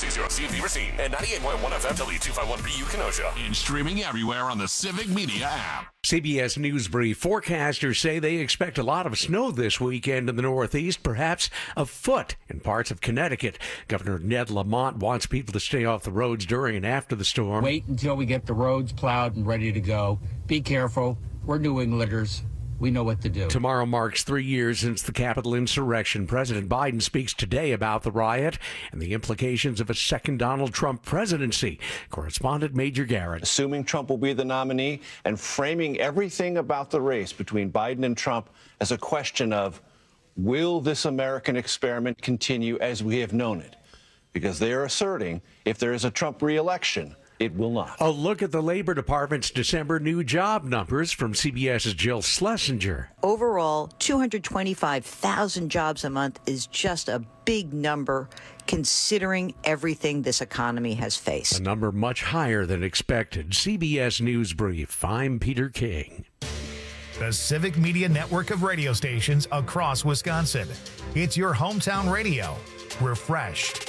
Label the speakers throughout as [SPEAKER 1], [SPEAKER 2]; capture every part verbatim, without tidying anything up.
[SPEAKER 1] C zero C V Racine and ninety-eight point one F M W two fifty-one B U Kenosha.
[SPEAKER 2] And streaming everywhere on the Civic Media app.
[SPEAKER 3] C B S News Brief. Forecasters say they expect a lot of snow this weekend in the Northeast, perhaps a foot in parts of Connecticut. Governor Ned Lamont wants people to stay off the roads during and after the storm.
[SPEAKER 4] Wait until we get the roads plowed and ready to go. Be careful. We're New Englanders. We know what to do.
[SPEAKER 3] Tomorrow marks three years since the Capitol insurrection. President Biden speaks today about the riot and the implications of a second Donald Trump presidency. Correspondent Major Garrett.
[SPEAKER 5] Assuming Trump will be the nominee and framing everything about the race between Biden and Trump as a question of, will this American experiment continue as we have known it? Because they are asserting if there is a Trump re-election, it will not.
[SPEAKER 3] A look at the Labor Department's December new job numbers from CBS's Jill Schlesinger.
[SPEAKER 6] Overall, two hundred twenty-five thousand jobs a month is just a big number considering everything this economy has faced.
[SPEAKER 3] A number much higher than expected. C B S News Brief. I'm Peter King.
[SPEAKER 7] The Civic Media network of radio stations across Wisconsin. It's your hometown radio. Refreshed.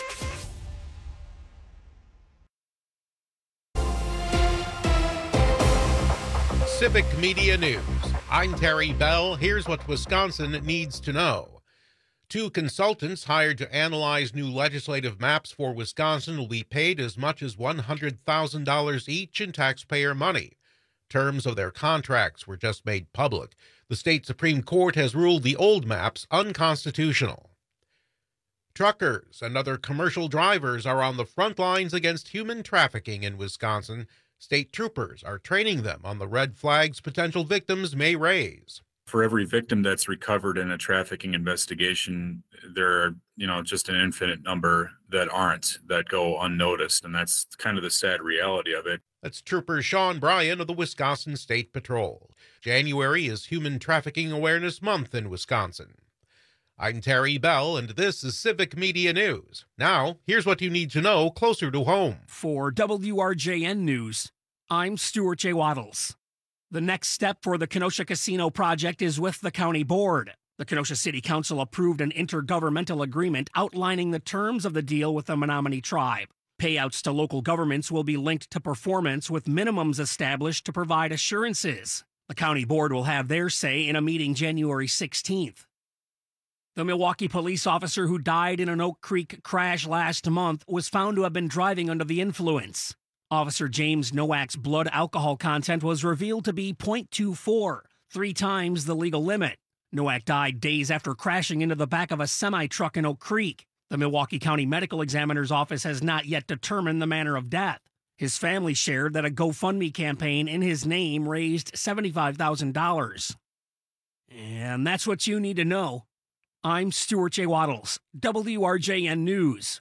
[SPEAKER 8] Civic Media News. I'm Terry Bell. Here's what Wisconsin needs to know. Two consultants hired to analyze new legislative maps for Wisconsin will be paid as much as one hundred thousand dollars each in taxpayer money. Terms of their contracts were just made public. The state Supreme Court has ruled the old maps unconstitutional. Truckers and other commercial drivers are on the front lines against human trafficking in Wisconsin. State troopers are training them on the red flags potential victims may raise.
[SPEAKER 9] For every victim that's recovered in a trafficking investigation, there are, you know, just an infinite number that aren't, that go unnoticed. And that's kind of the sad reality of it.
[SPEAKER 8] That's Trooper Sean Bryan of the Wisconsin State Patrol. January is Human Trafficking Awareness Month in Wisconsin. I'm Terry Bell, and this is Civic Media News. Now, here's what you need to know closer to home.
[SPEAKER 10] For W R J N News, I'm Stuart J. Waddles. The next step for the Kenosha Casino project is with the county board. The Kenosha City Council approved an intergovernmental agreement outlining the terms of the deal with the Menominee tribe. Payouts to local governments will be linked to performance with minimums established to provide assurances. The county board will have their say in a meeting January sixteenth. The Milwaukee police officer who died in an Oak Creek crash last month was found to have been driving under the influence. Officer James Nowak's blood alcohol content was revealed to be point two four, three times the legal limit. Nowak died days after crashing into the back of a semi-truck in Oak Creek. The Milwaukee County Medical Examiner's Office has not yet determined the manner of death. His family shared that a GoFundMe campaign in his name raised seventy-five thousand dollars. And that's what you need to know. I'm Stuart J. Waddles, W R J N News.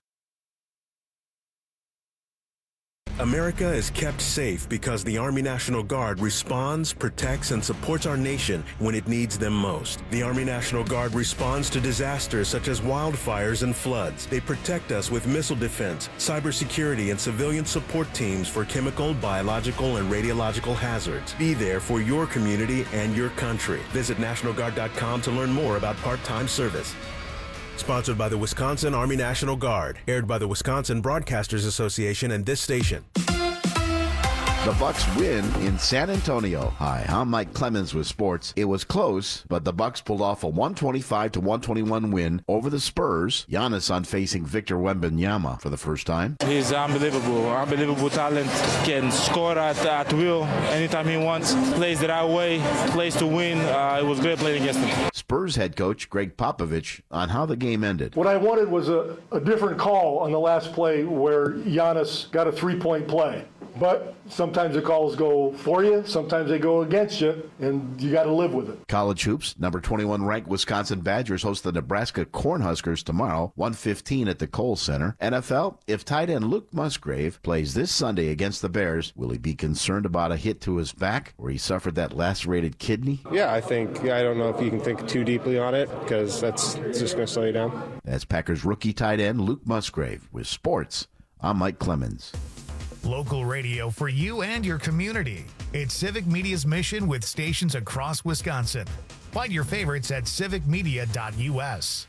[SPEAKER 11] America is kept safe because the Army National Guard responds, protects, and supports our nation when it needs them most. The Army National Guard responds to disasters such as wildfires and floods. They protect us with missile defense, cybersecurity, and civilian support teams for chemical, biological, and radiological hazards. Be there for your community and your country. Visit National Guard dot com to learn more about part-time service. Sponsored by the Wisconsin Army National Guard. Aired by the Wisconsin Broadcasters Association and this station.
[SPEAKER 12] The Bucks win in San Antonio. Hi, I'm Mike Clemens with sports. It was close, but the Bucks pulled off a one twenty-five to one twenty-one win over the Spurs. Giannis on facing Victor Wembanyama for the first time.
[SPEAKER 13] He's unbelievable. Unbelievable talent. Can score at, at will anytime he wants. Plays the right way. Plays to win. Uh, it was great playing against him.
[SPEAKER 12] Spurs head coach Greg Popovich on how the game ended.
[SPEAKER 14] What I wanted was a, a different call on the last play where Giannis got a three-point play. But sometimes the calls go for you, sometimes they go against you, and you got to live with it.
[SPEAKER 12] College hoops, number twenty-one ranked Wisconsin Badgers host the Nebraska Cornhuskers tomorrow, one fifteen at the Kohl Center. N F L, if tight end Luke Musgrave plays this Sunday against the Bears, will he be concerned about a hit to his back where he suffered that lacerated kidney?
[SPEAKER 15] Yeah, I think, I don't know if you can think too deeply on it because that's it's just going to slow you down.
[SPEAKER 12] That's Packers rookie tight end Luke Musgrave. With sports, I'm Mike Clemens.
[SPEAKER 7] Local radio for you and your community. It's Civic Media's mission with stations across Wisconsin. Find your favorites at civic media dot U S.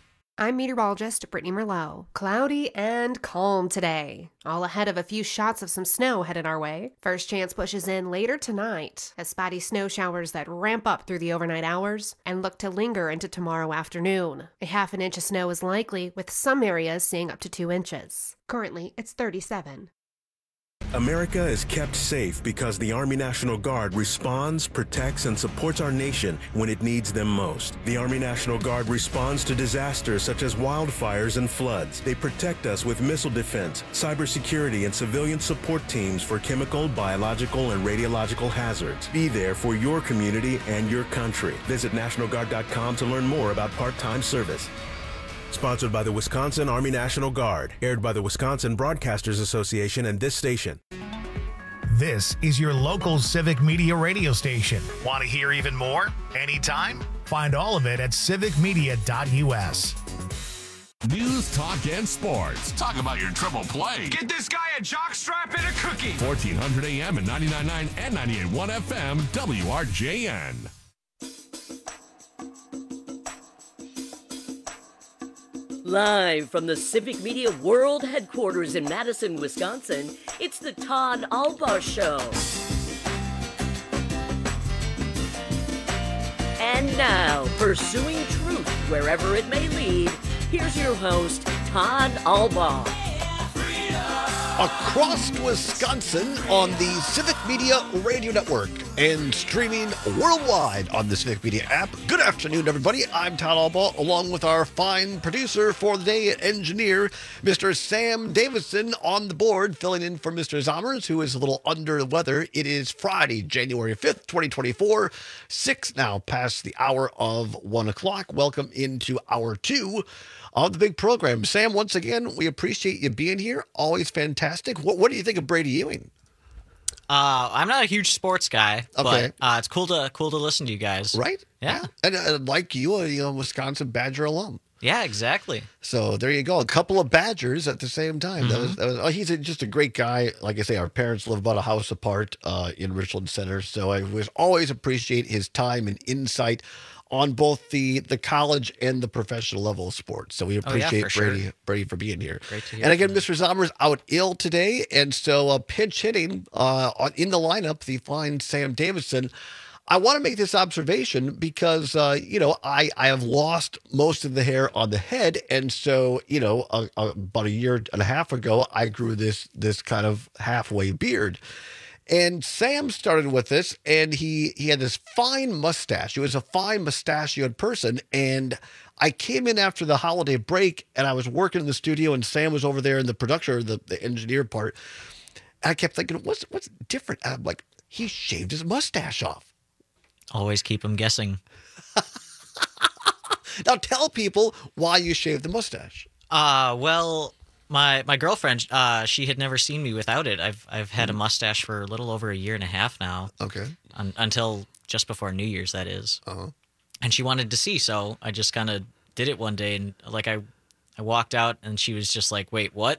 [SPEAKER 16] I'm meteorologist Brittany Merlot. Cloudy and calm today, all ahead of a few shots of some snow headed our way. First chance pushes in later tonight, as spotty snow showers that ramp up through the overnight hours and look to linger into tomorrow afternoon. A half an inch of snow is likely, with some areas seeing up to two inches. Currently, it's thirty-seven.
[SPEAKER 11] America is kept safe because the Army National Guard responds, protects, and supports our nation when it needs them most. The Army National Guard responds to disasters such as wildfires and floods. They protect us with missile defense, cybersecurity, and civilian support teams for chemical, biological, and radiological hazards. Be there for your community and your country. Visit National Guard dot com to learn more about part-time service. Sponsored by the Wisconsin Army National Guard. Aired by the Wisconsin Broadcasters Association and this station.
[SPEAKER 7] This is your local civic media radio station. Want to hear even more? Anytime? Find all of it at civic media dot U S.
[SPEAKER 2] News, talk, and sports. Talk about your triple play.
[SPEAKER 17] Get this guy a jockstrap and a cookie.
[SPEAKER 2] fourteen hundred A M and ninety-nine point nine and ninety-eight point one F M, W R J N.
[SPEAKER 18] Live from the Civic Media World Headquarters in Madison, Wisconsin, it's the Todd Albaugh Show. And now, pursuing truth wherever it may lead, here's your host, Todd Albaugh.
[SPEAKER 19] Across Wisconsin on the Civic Media Radio Network and streaming worldwide on the Civic Media app. Good afternoon, everybody. I'm Todd Albaugh, along with our fine producer for the day, engineer, Mister Sam Davison, on the board, filling in for Mister Zommers, who is a little under the weather. It is Friday, January fifth, twenty twenty-four, six now past the hour of one o'clock. Welcome into hour two of the big program. Sam, once again, we appreciate you being here. Always fantastic. What, what do you think of Brady Ewing?
[SPEAKER 20] Uh, I'm not a huge sports guy,
[SPEAKER 19] Okay.
[SPEAKER 20] but uh, it's cool to cool to listen to you guys.
[SPEAKER 19] Right?
[SPEAKER 20] Yeah.
[SPEAKER 19] And uh, like you, a you know, Wisconsin Badger alum.
[SPEAKER 20] Yeah, exactly.
[SPEAKER 19] So there you go. A couple of Badgers at the same time. That
[SPEAKER 20] Mhm.
[SPEAKER 19] was, that was, oh, he's a, just a great guy. Like I say, our parents live about a house apart uh, in Richland Center. So I was always appreciate his time and insight on both the, the college and the professional level of sports. So we
[SPEAKER 20] Oh, yeah,
[SPEAKER 19] appreciate
[SPEAKER 20] for sure.
[SPEAKER 19] Brady Brady for being here.
[SPEAKER 20] Great to hear
[SPEAKER 19] And again,
[SPEAKER 20] from
[SPEAKER 19] Mister Zommers out ill today. And so uh, pinch hitting uh, on- in the lineup, the fine Sam Davison. I want to make this observation because, uh, you know, I, I have lost most of the hair on the head. And so, you know, a, a, about a year and a half ago, I grew this this kind of halfway beard. And Sam started with this, and he he had this fine mustache. He was a fine mustachioed person. And I came in after the holiday break, and I was working in the studio, and Sam was over there in the production, or the, the engineer part. And I kept thinking, what's what's different? And I'm like, he shaved his mustache off.
[SPEAKER 20] Always keep them guessing.
[SPEAKER 19] Now tell people why you shaved the mustache.
[SPEAKER 20] Uh, well, my my girlfriend, uh, she had never seen me without it. I've I've had a mustache for a little over a year and a half now.
[SPEAKER 19] Okay.
[SPEAKER 20] Un- until just before New Year's, that is.
[SPEAKER 19] Uh-huh.
[SPEAKER 20] And she wanted to see, so I just kind of did it one day, and like I, I walked out, and she was just like, "Wait, what?"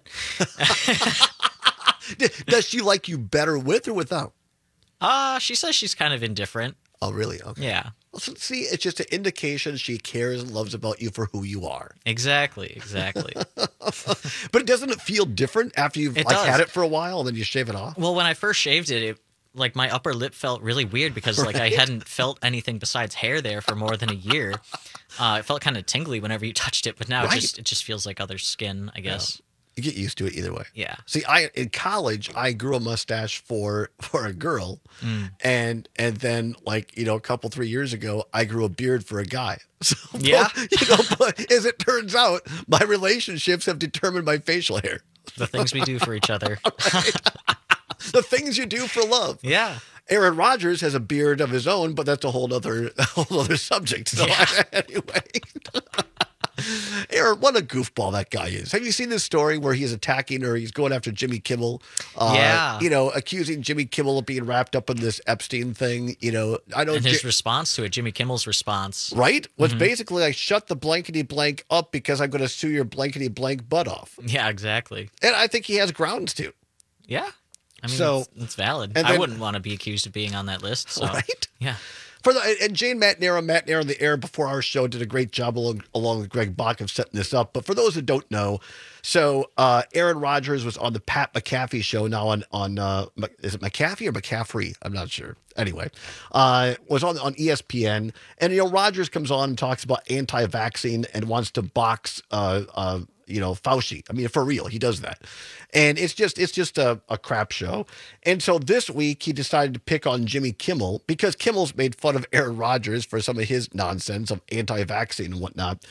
[SPEAKER 19] Does she like you better with or without?
[SPEAKER 20] Uh, she says she's kind of indifferent.
[SPEAKER 19] Oh, really? Okay.
[SPEAKER 20] Yeah.
[SPEAKER 19] Well, so- see, it's just an indication she cares and loves about you for who you are.
[SPEAKER 20] Exactly, exactly.
[SPEAKER 19] But doesn't it feel different after you've
[SPEAKER 20] It
[SPEAKER 19] like
[SPEAKER 20] does.
[SPEAKER 19] had it for a while and then you shave it off?
[SPEAKER 20] Well, when I first shaved it, it like my upper lip felt really weird because like I
[SPEAKER 19] Right?
[SPEAKER 20] hadn't felt anything besides hair there for more than a year. Uh, it felt kind of tingly whenever you touched it, but now
[SPEAKER 19] Right.
[SPEAKER 20] it just it just feels like other skin, I guess.
[SPEAKER 19] You get used to it either way.
[SPEAKER 20] Yeah.
[SPEAKER 19] See, I in college I grew a mustache for for a girl,
[SPEAKER 20] Mm.
[SPEAKER 19] and and then like you know a couple three years ago I grew a beard for a guy. So
[SPEAKER 20] Yeah.
[SPEAKER 19] you know, but as it turns out, my relationships have determined my facial hair.
[SPEAKER 20] The things we do for each other.
[SPEAKER 19] The things you do for love.
[SPEAKER 20] Yeah.
[SPEAKER 19] Aaron Rodgers has a beard of his own, but that's a whole other a whole other subject. So anyway. Aaron, what a goofball that guy is. Have you seen this story where he's attacking or he's going after Jimmy Kimmel? Uh,
[SPEAKER 20] Yeah.
[SPEAKER 19] You know, accusing Jimmy Kimmel of being wrapped up in this Epstein thing. You know, I know.
[SPEAKER 20] And his
[SPEAKER 19] Ji-
[SPEAKER 20] response to it, Jimmy Kimmel's response.
[SPEAKER 19] right? Was
[SPEAKER 20] Mhm.
[SPEAKER 19] basically like, shut the blankety blank up because I'm going to sue your blankety blank butt off.
[SPEAKER 20] Yeah, exactly.
[SPEAKER 19] And I think he has grounds to.
[SPEAKER 20] Yeah. I mean,
[SPEAKER 19] So-
[SPEAKER 20] it's, it's valid.
[SPEAKER 19] and
[SPEAKER 20] I
[SPEAKER 19] then-
[SPEAKER 20] wouldn't want to be accused of being on that list. So.
[SPEAKER 19] Right?
[SPEAKER 20] Yeah.
[SPEAKER 19] For the and Jane McNair, Matt Nair on the air before our show did a great job along, along with Greg Bach of setting this up. But for those who don't know, so uh, Aaron Rodgers was on the Pat McAfee show now on on uh, is it McAfee or McCaffrey? I'm not sure. Anyway, uh, was on on E S P N, and you know Rodgers comes on and talks about anti-vaccine and wants to box uh, uh, you know Fauci. I mean, for real, he does that, and it's just it's just a, a crap show. And so this week he decided to pick on Jimmy Kimmel because Kimmel's made fun of Aaron Rodgers for some of his nonsense of anti-vaccine and whatnot.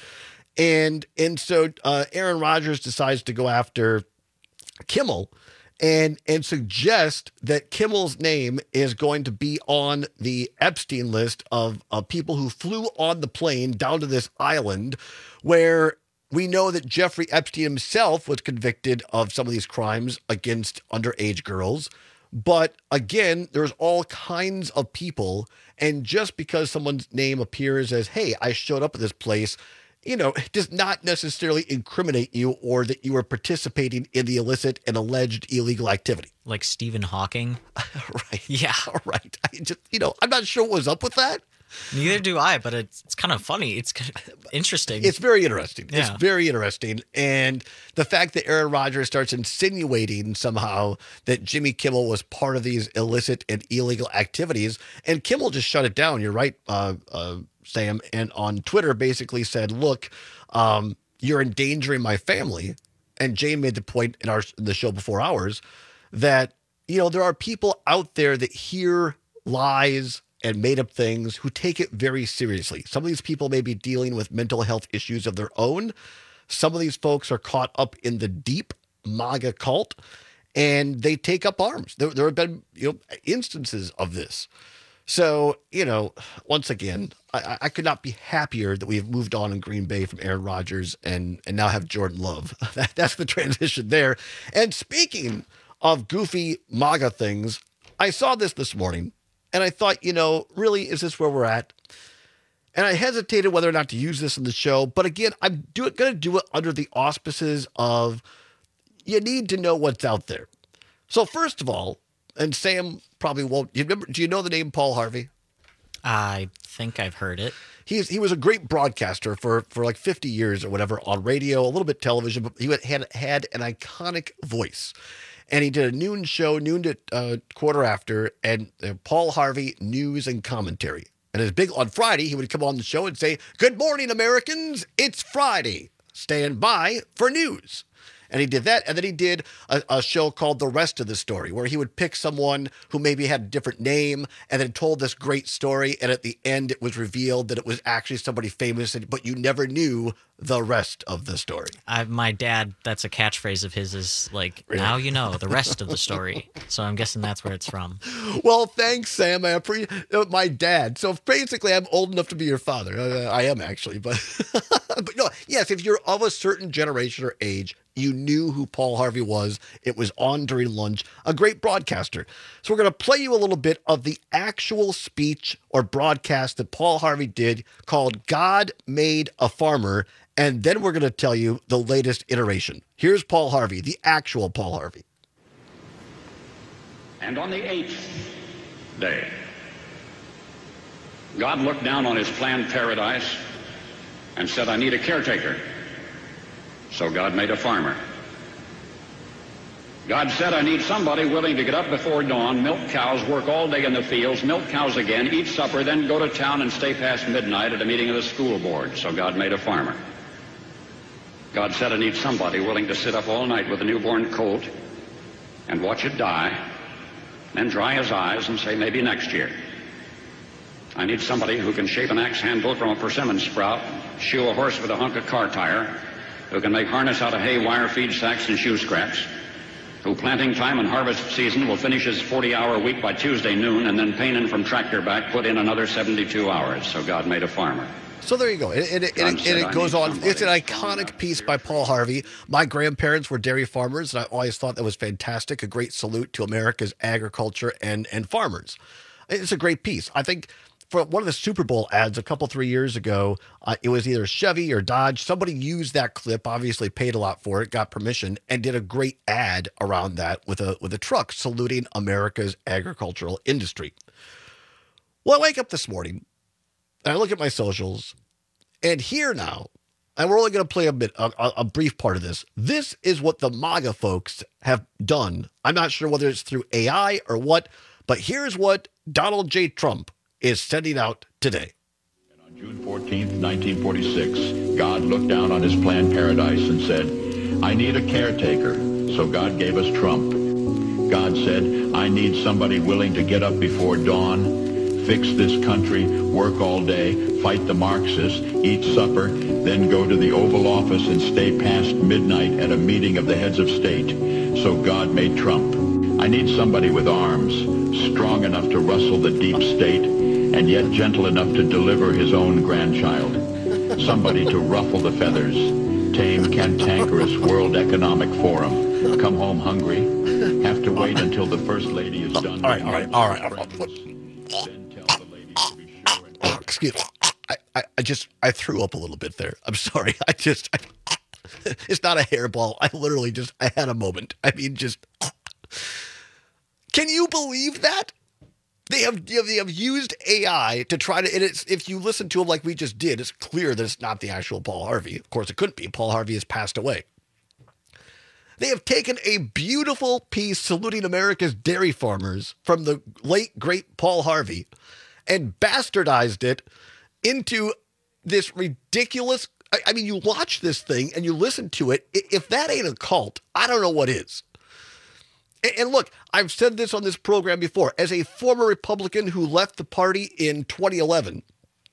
[SPEAKER 19] And and so uh, Aaron Rodgers decides to go after Kimmel and and suggest that Kimmel's name is going to be on the Epstein list of, of people who flew on the plane down to this island where we know that Jeffrey Epstein himself was convicted of some of these crimes against underage girls. But again, there's all kinds of people. And just because someone's name appears as, hey, I showed up at this place, you know, does not necessarily incriminate you or that you were participating in the illicit and alleged illegal activity.
[SPEAKER 20] Like Stephen Hawking.
[SPEAKER 19] Right.
[SPEAKER 20] Yeah.
[SPEAKER 19] Right. I just, you know, I'm not sure what was up with that.
[SPEAKER 20] Neither do I, but it's it's kind of funny. It's kind of interesting.
[SPEAKER 19] It's very interesting.
[SPEAKER 20] Yeah.
[SPEAKER 19] It's very interesting. And the fact that Aaron Rodgers starts insinuating somehow that Jimmy Kimmel was part of these illicit and illegal activities, and Kimmel just shut it down. You're right, uh, uh, Sam, and on Twitter basically said, look, um, you're endangering my family. And Jane made the point in our in the show before ours that, you know, there are people out there that hear lies and made up things who take it very seriously. Some of these people may be dealing with mental health issues of their own. Some of these folks are caught up in the deep MAGA cult and they take up arms. There, there have been, you know, instances of this. So, you know, once again, I, I could not be happier that we've moved on in Green Bay from Aaron Rodgers and, and now have Jordan Love. That, that's the transition there. And speaking of goofy MAGA things, I saw this this morning. And I thought, you know, really, is this where we're at? And I hesitated whether or not to use this in the show. But again, I'm do going to do it under the auspices of you need to know what's out there. So first of all, and Sam probably won't. You remember? Do you know the name Paul Harvey?
[SPEAKER 20] I think I've heard it.
[SPEAKER 19] He's he was a great broadcaster for for like fifty years or whatever on radio, a little bit television, but he had had an iconic voice. And he did a noon show, noon to uh, quarter after, and uh, Paul Harvey News and Commentary. And his big on Friday, he would come on the show and say, "Good morning, Americans. It's Friday. Stand by for news." And he did that. And then he did a, a show called The Rest of the Story, where he would pick someone who maybe had a different name and then told this great story. And at the end, it was revealed that it was actually somebody famous, but you never knew the rest of the story.
[SPEAKER 20] I, my dad, that's a catchphrase of his, is like,
[SPEAKER 19] Really?
[SPEAKER 20] now you know the rest of the story. So I'm guessing that's where it's from.
[SPEAKER 19] Well, thanks, Sam. I appreciate my dad. So basically, I'm old enough to be your father. Uh, I am actually, but but no, yes. If you're of a certain generation or age, you knew who Paul Harvey was. It was on during lunch. A great broadcaster. So we're going to play you a little bit of the actual speech or broadcast that Paul Harvey did called "God Made a Farmer," and then we're going to tell you the latest iteration. Here's Paul Harvey, the actual Paul Harvey.
[SPEAKER 21] And on the eighth day, God looked down on his planned paradise and said, "I need a caretaker." So God made a farmer. God said, "I need somebody willing to get up before dawn, milk cows, work all day in the fields, milk cows again, eat supper, then go to town and stay past midnight at a meeting of the school board." So God made a farmer. God said, "I need somebody willing to sit up all night with a newborn colt and watch it die, then dry his eyes and say, maybe next year. I need somebody who can shape an axe handle from a persimmon sprout, shoe a horse with a hunk of car tire, who can make harness out of hay, wire, feed sacks, and shoe scraps, who planting time and harvest season will finish his forty-hour week by Tuesday noon, and then pain in from tractor back, put in another seventy-two hours. So God made a farmer.
[SPEAKER 19] So there you go. And, and, and, and, and it goes on. It's an iconic piece by Paul Harvey. My grandparents were dairy farmers, and I always thought that was fantastic. A great salute to America's agriculture and, and farmers. It's a great piece. I think for one of the Super Bowl ads a couple, three years ago, uh, it was either Chevy or Dodge. Somebody used that clip, obviously paid a lot for it, got permission, and did a great ad around that with a with a truck saluting America's agricultural industry. Well, I wake up this morning, and I look at my socials, and here now, and we're only going to play a bit, a, a brief part of this. This is what the MAGA folks have done. I'm not sure whether it's through A I or what, but here's what Donald J. Trump is sending out today.
[SPEAKER 1] On June fourteenth, nineteen forty-six, God looked down on his planned paradise and said, I need a caretaker. So God gave us Trump. God said, I need somebody willing to get up before dawn, fix this country, work all day, fight the Marxists, eat supper, then go to the Oval Office and stay past midnight at a meeting of the heads of state. So God made Trump. I need somebody with arms, strong enough to rustle the deep state, and yet gentle enough to deliver his own grandchild. Somebody to ruffle the feathers, tame cantankerous World Economic Forum, come home hungry, have to wait until the First Lady is done.
[SPEAKER 19] All right, all right, all right. All right. Oh, excuse me. I, I, I just, I threw up a little bit there. I'm sorry. I just, I, it's not a hairball. I literally just, I had a moment. I mean, just, can you believe that? They have, they have used A I to try to, and it's, if you listen to them like we just did, it's clear that it's not the actual Paul Harvey. Of course, it couldn't be. Paul Harvey has passed away. They have taken a beautiful piece saluting America's dairy farmers from the late, great Paul Harvey and bastardized it into this ridiculous, I, I mean, you watch this thing and you listen to it. If that ain't a cult, I don't know what is. And, and look, I've said this on this program before. As a former Republican who left the party in twenty eleven,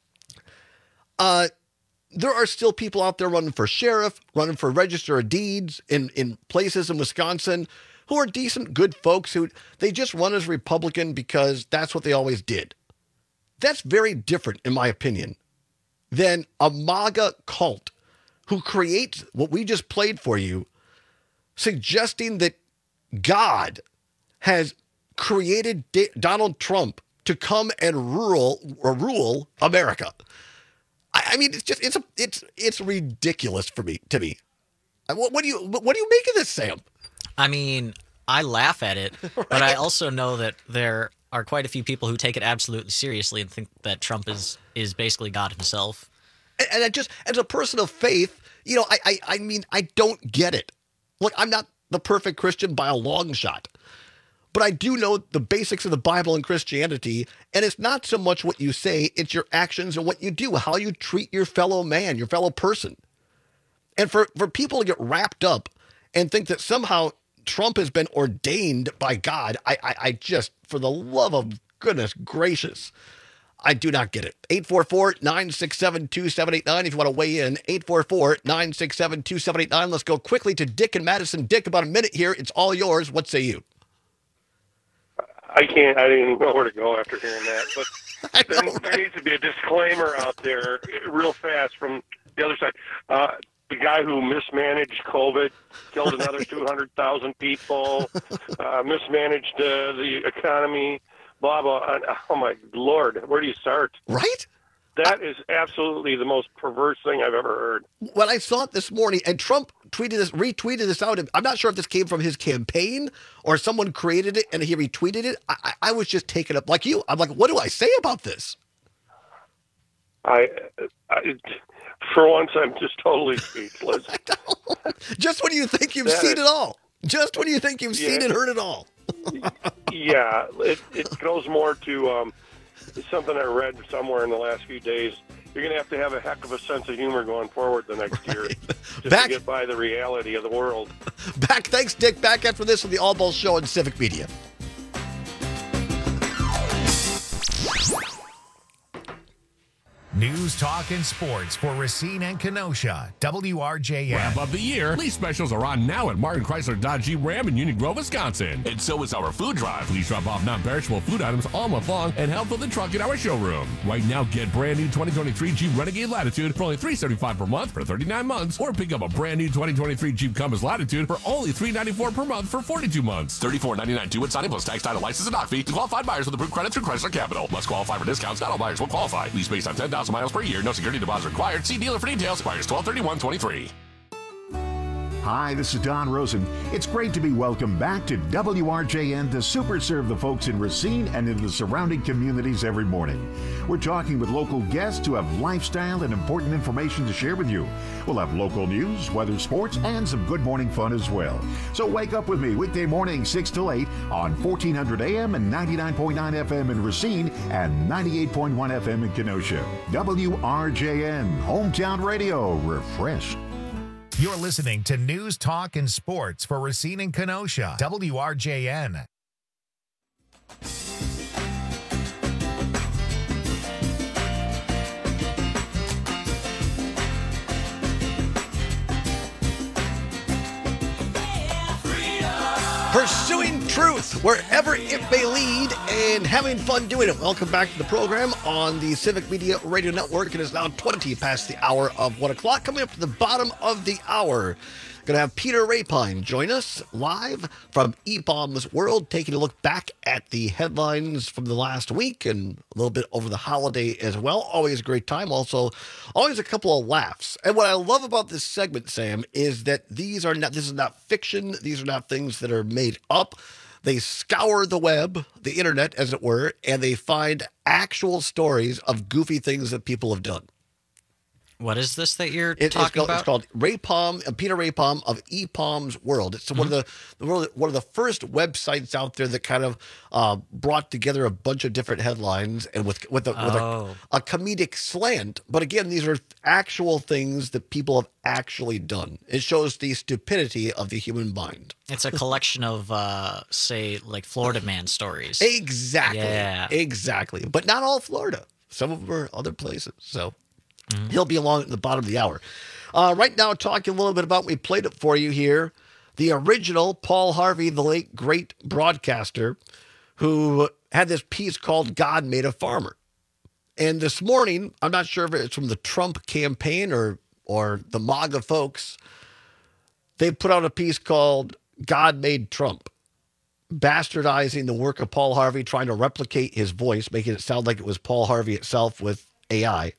[SPEAKER 19] uh, there are still people out there running for sheriff, running for register of deeds in, in places in Wisconsin who are decent, good folks who they just run as Republican because that's what they always did. That's very different, in my opinion, than a MAGA cult who creates what we just played for you, suggesting that God has created D- Donald Trump to come and rule or rule America. I mean, it's just, it's a, it's, it's ridiculous for me, to me. What, what do you, what do you make of this, Sam?
[SPEAKER 20] I mean, I laugh at it, right? But I also know that there are quite a few people who take it absolutely seriously and think that Trump is, is basically God himself.
[SPEAKER 19] And, and I just, as a person of faith, you know, I, I, I mean, I don't get it. Look, I'm not the perfect Christian by a long shot, but I do know the basics of the Bible and Christianity, and it's not so much what you say, it's your actions and what you do, how you treat your fellow man, your fellow person. And for, for people to get wrapped up and think that somehow Trump has been ordained by God, I, I, I just, for the love of goodness gracious, I do not get it. eight four four, nine six seven, two seven eight nine if you want to weigh in. eight four four, nine six seven, two seven eight nine. Let's go quickly to Dick and Madison. Dick, about a minute here. It's all yours. What say you?
[SPEAKER 22] I can't, I didn't even know where to go after hearing that, but there, know, right? there needs to be a disclaimer out there real fast from the other side. Uh, the guy who mismanaged COVID, killed another two hundred thousand people, uh, mismanaged uh, the economy, blah, blah. And, oh, my Lord, where do you start?
[SPEAKER 19] Right?
[SPEAKER 22] That is absolutely the most perverse thing I've ever heard.
[SPEAKER 19] When I saw it this morning, and Trump tweeted this, retweeted this out, I'm not sure if this came from his campaign or someone created it and he retweeted it. I, I was just taken up like you. I'm like, what do I say about this?
[SPEAKER 22] I, I for once, I'm just totally speechless. Just
[SPEAKER 19] when you think you've that seen is, it all. Just when you think you've yeah, seen and heard it all.
[SPEAKER 22] yeah, it, it goes more to um, something I read somewhere in the last few days. You're going to have to have a heck of a sense of humor going forward the next year just Back, to get by the reality of the world.
[SPEAKER 19] Back, thanks, Dick. Back after this with the All Balls Show on Civic Media.
[SPEAKER 7] News, talk, and sports for Racine and Kenosha. W R J N.
[SPEAKER 2] Wrap up the year. Lease specials are on now at Martin Chrysler Dodge Jeep Ram in Union Grove, Wisconsin. And so is our food drive. Please drop off non-perishable food items all month long and help fill the truck in our showroom. Right now, get brand new twenty twenty-three Jeep Renegade Latitude for only three hundred seventy-five dollars per month for thirty-nine months, or pick up a brand new twenty twenty-three Jeep Compass Latitude for only three hundred ninety-four dollars per month for forty-two months. thirty-four ninety-nine due at signing plus tax, title, license, and dock fee to qualified buyers with approved credit through Chrysler Capital. Must qualify for discounts. Not all buyers will qualify. Lease based on ten thousand miles per year. No security deposit required. See dealer for details. Expires twelve thirty-one twenty-three.
[SPEAKER 4] Hi, this is Don Rosen. It's great to be welcomed back to W R J N to super serve the folks in Racine and in the surrounding communities every morning. We're talking with local guests who have lifestyle and important information to share with you. We'll have local news, weather, sports, and some good morning fun as well. So wake up with me weekday morning six till eight on fourteen hundred A M and ninety-nine point nine F M in Racine and ninety-eight point one F M in Kenosha. W R J N, Hometown Radio, refreshed.
[SPEAKER 7] You're listening to News, Talk, and Sports for Racine and Kenosha. W R J N.
[SPEAKER 19] Pursuing truth wherever it may lead and having fun doing it. Welcome back to the program on the Civic Media Radio Network. It is now twenty past the hour of one o'clock. Coming up to the bottom of the hour, going to have Peter Rapine join us live from E BAUM's World, taking a look back at the headlines from the last week and a little bit over the holiday as well. Always a great time. Also, always a couple of laughs. And what I love about this segment, Sam, is that these are not, this is not fiction. These are not things that are made up. They scour the web, the internet, as it were, and they find actual stories of goofy things that people have done.
[SPEAKER 20] What is this that you're
[SPEAKER 19] It-
[SPEAKER 20] talking
[SPEAKER 19] it's called,
[SPEAKER 20] about?
[SPEAKER 19] It's called Rapine, uh, Peter Rapine of E BAUM's World. It's one of the the world- one of the first websites out there that kind of uh, brought together a bunch of different headlines and with with, a, with
[SPEAKER 20] Oh.
[SPEAKER 19] a, a comedic slant. But again, these are actual things that people have actually done. It shows the stupidity of the human mind.
[SPEAKER 20] It's a collection of, uh, say, like Florida Man stories.
[SPEAKER 19] Exactly.
[SPEAKER 20] Yeah.
[SPEAKER 19] Exactly. But not all Florida. Some of them are other places. So he'll be along at the bottom of the hour. Uh, right now, talking a little bit about, we played it for you here, the original Paul Harvey, the late great broadcaster, who had this piece called God Made a Farmer. And this morning, I'm not sure if it's from the Trump campaign or or the MAGA folks, they put out a piece called God Made Trump, bastardizing the work of Paul Harvey, trying to replicate his voice, making it sound like it was Paul Harvey itself with A I.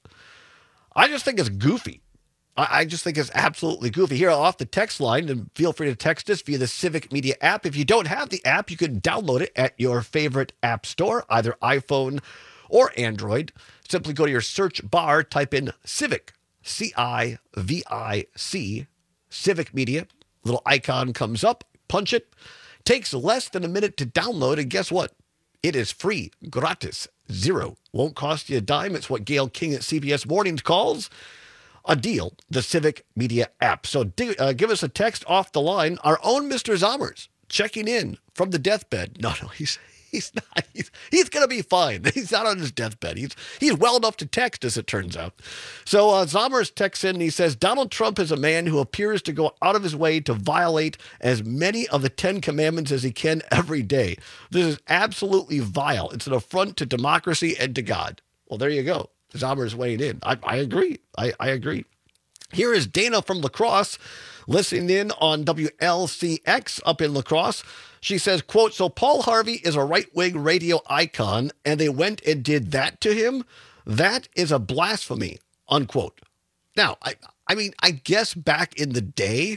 [SPEAKER 19] I just think it's goofy. I, I just think it's absolutely goofy. Here, off the text line, and feel free to text us via the Civic Media app. If you don't have the app, you can download it at your favorite app store, either iPhone or Android. Simply go to your search bar, type in Civic, C I V I C, Civic Media. Little icon comes up, punch it. Takes less than a minute to download, and guess what? It is free, gratis, zero. Won't cost you a dime. It's what Gail King at C B S Mornings calls a deal, the Civic Media app. So dig, uh, give us a text off the line. Our own Mister Zommers checking in from the deathbed. No, no, he's he's not. He's, he's going to be fine. He's not on his deathbed. He's he's well enough to text, as it turns out. So uh, Zommers texts in and he says, Donald Trump is a man who appears to go out of his way to violate as many of the Ten Commandments as he can every day. This is absolutely vile. It's an affront to democracy and to God. Well, there you go. Zommers weighing in. I, I agree. I, I agree. Here is Dana from La Crosse listening in on W L C X up in La Crosse. She says, quote, so Paul Harvey is a right-wing radio icon and they went and did that to him? That is a blasphemy, unquote. Now, I, I mean, I guess back in the day,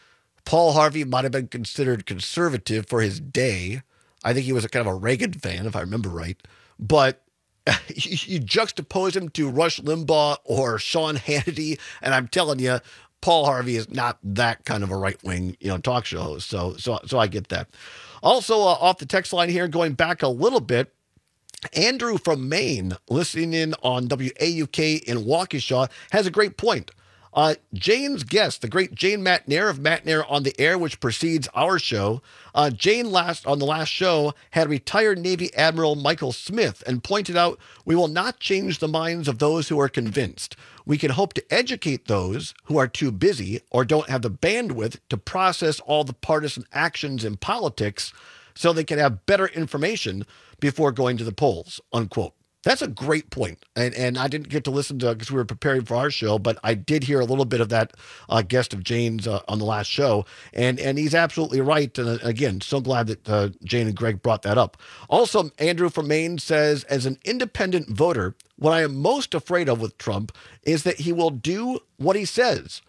[SPEAKER 19] Paul Harvey might have been considered conservative for his day. I think he was a kind of a Reagan fan, if I remember right. But you, you juxtapose him to Rush Limbaugh or Sean Hannity, and I'm telling you, Paul Harvey is not that kind of a right-wing, you know, talk show host. So, so, so I get that. Also, uh, off the text line here, going back a little bit, Andrew from Maine, listening in on W A U K in Waukesha, has a great point. Uh, Jane's guest, the great Jane Matnair of Matnair on the Air, which precedes our show. Uh, Jane last on the last show had retired Navy Admiral Michael Smith and pointed out, we will not change the minds of those who are convinced. We can hope to educate those who are too busy or don't have the bandwidth to process all the partisan actions in politics so they can have better information before going to the polls, unquote. That's a great point. And and I didn't get to listen to it because we were preparing for our show, but I did hear a little bit of that uh, guest of Jane's uh, on the last show. And and he's absolutely right. And uh, again, so glad that uh, Jane and Greg brought that up. Also, Andrew from Maine says, as an independent voter, what I am most afraid of with Trump is that he will do what he says.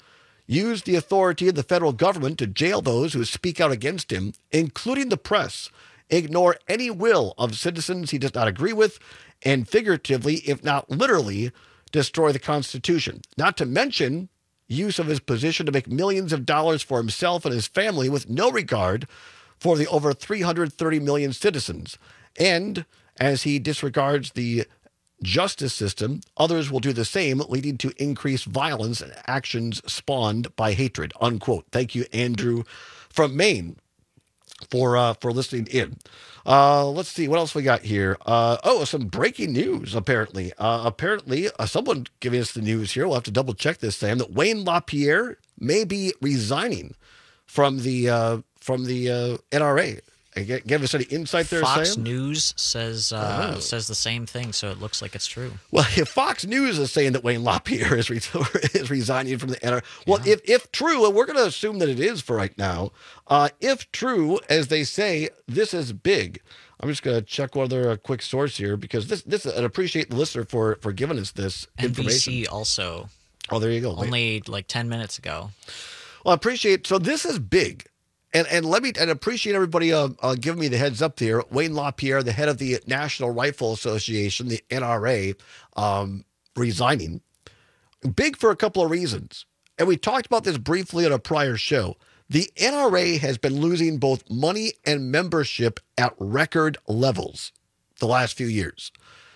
[SPEAKER 19] use the authority of the federal government to jail those who speak out against him, including the press, ignore any will of citizens he does not agree with, and figuratively, if not literally, destroy the Constitution. Not to mention use of his position to make millions of dollars for himself and his family with no regard for the over three hundred thirty million citizens. And as he disregards the justice system, others will do the same, leading to increased violence and actions spawned by hatred, unquote. Thank you, Andrew from Maine, for uh, for listening in. Uh, let's see, what else we got here? Uh, oh, some breaking news, apparently. Uh, apparently, uh, someone giving us the news here, we'll have to double check this, Sam, that Wayne LaPierre may be resigning from the uh, from the uh, N R A. Give us any insight there,
[SPEAKER 20] Fox
[SPEAKER 19] Sam?
[SPEAKER 20] News says uh,
[SPEAKER 19] Oh.
[SPEAKER 20] says the same thing, so it looks like it's true.
[SPEAKER 19] Well, if Fox News is saying that Wayne LaPierre is, re- is resigning from the N R A, well, if, if true, and we're going to assume that it is for right now, uh, if true, as they say, this is big. I'm just going to check one other uh, quick source here, because this, this, and appreciate the listener for, for giving us this
[SPEAKER 20] N B
[SPEAKER 19] information.
[SPEAKER 20] C also.
[SPEAKER 19] Oh, there you go. Wait.
[SPEAKER 20] Only like ten minutes ago.
[SPEAKER 19] Well, I appreciate, so this is big. And and let me and appreciate everybody uh, uh, giving me the heads up there. Wayne LaPierre, the head of the National Rifle Association, the N R A, um, resigning. Big for a couple of reasons. And we talked about this briefly on a prior show. The N R A has been losing both money and membership at record levels the last few years.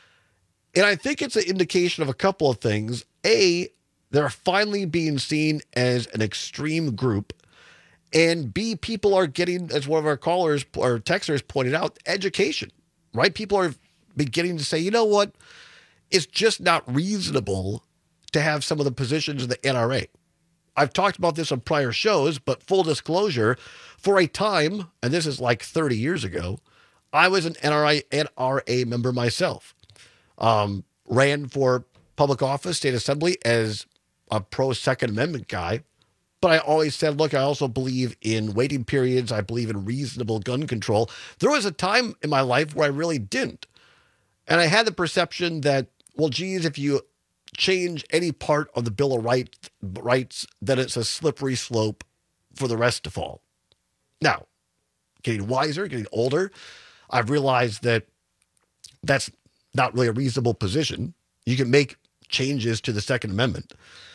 [SPEAKER 19] And I think it's an indication of a couple of things. A, they're finally being seen as an extreme group. And B, people are getting, as one of our callers or texters pointed out, education, right? People are beginning to say, you know what? It's just not reasonable to have some of the positions in the N R A. I've talked about this on prior shows, but full disclosure, for a time, and this is like thirty years ago, I was an N R A, N R A member myself. Um, ran for public office, state assembly as a pro-Second Amendment guy. But I always said, look, I also believe in waiting periods. I believe in reasonable gun control. There was a time in my life where I really didn't. And I had the perception that, well, geez, if you change any part of the Bill of Rights, rights, then it's a slippery slope for the rest to fall. Now, getting wiser, getting older, I've realized that that's not really a reasonable position. You can make changes to the Second Amendment.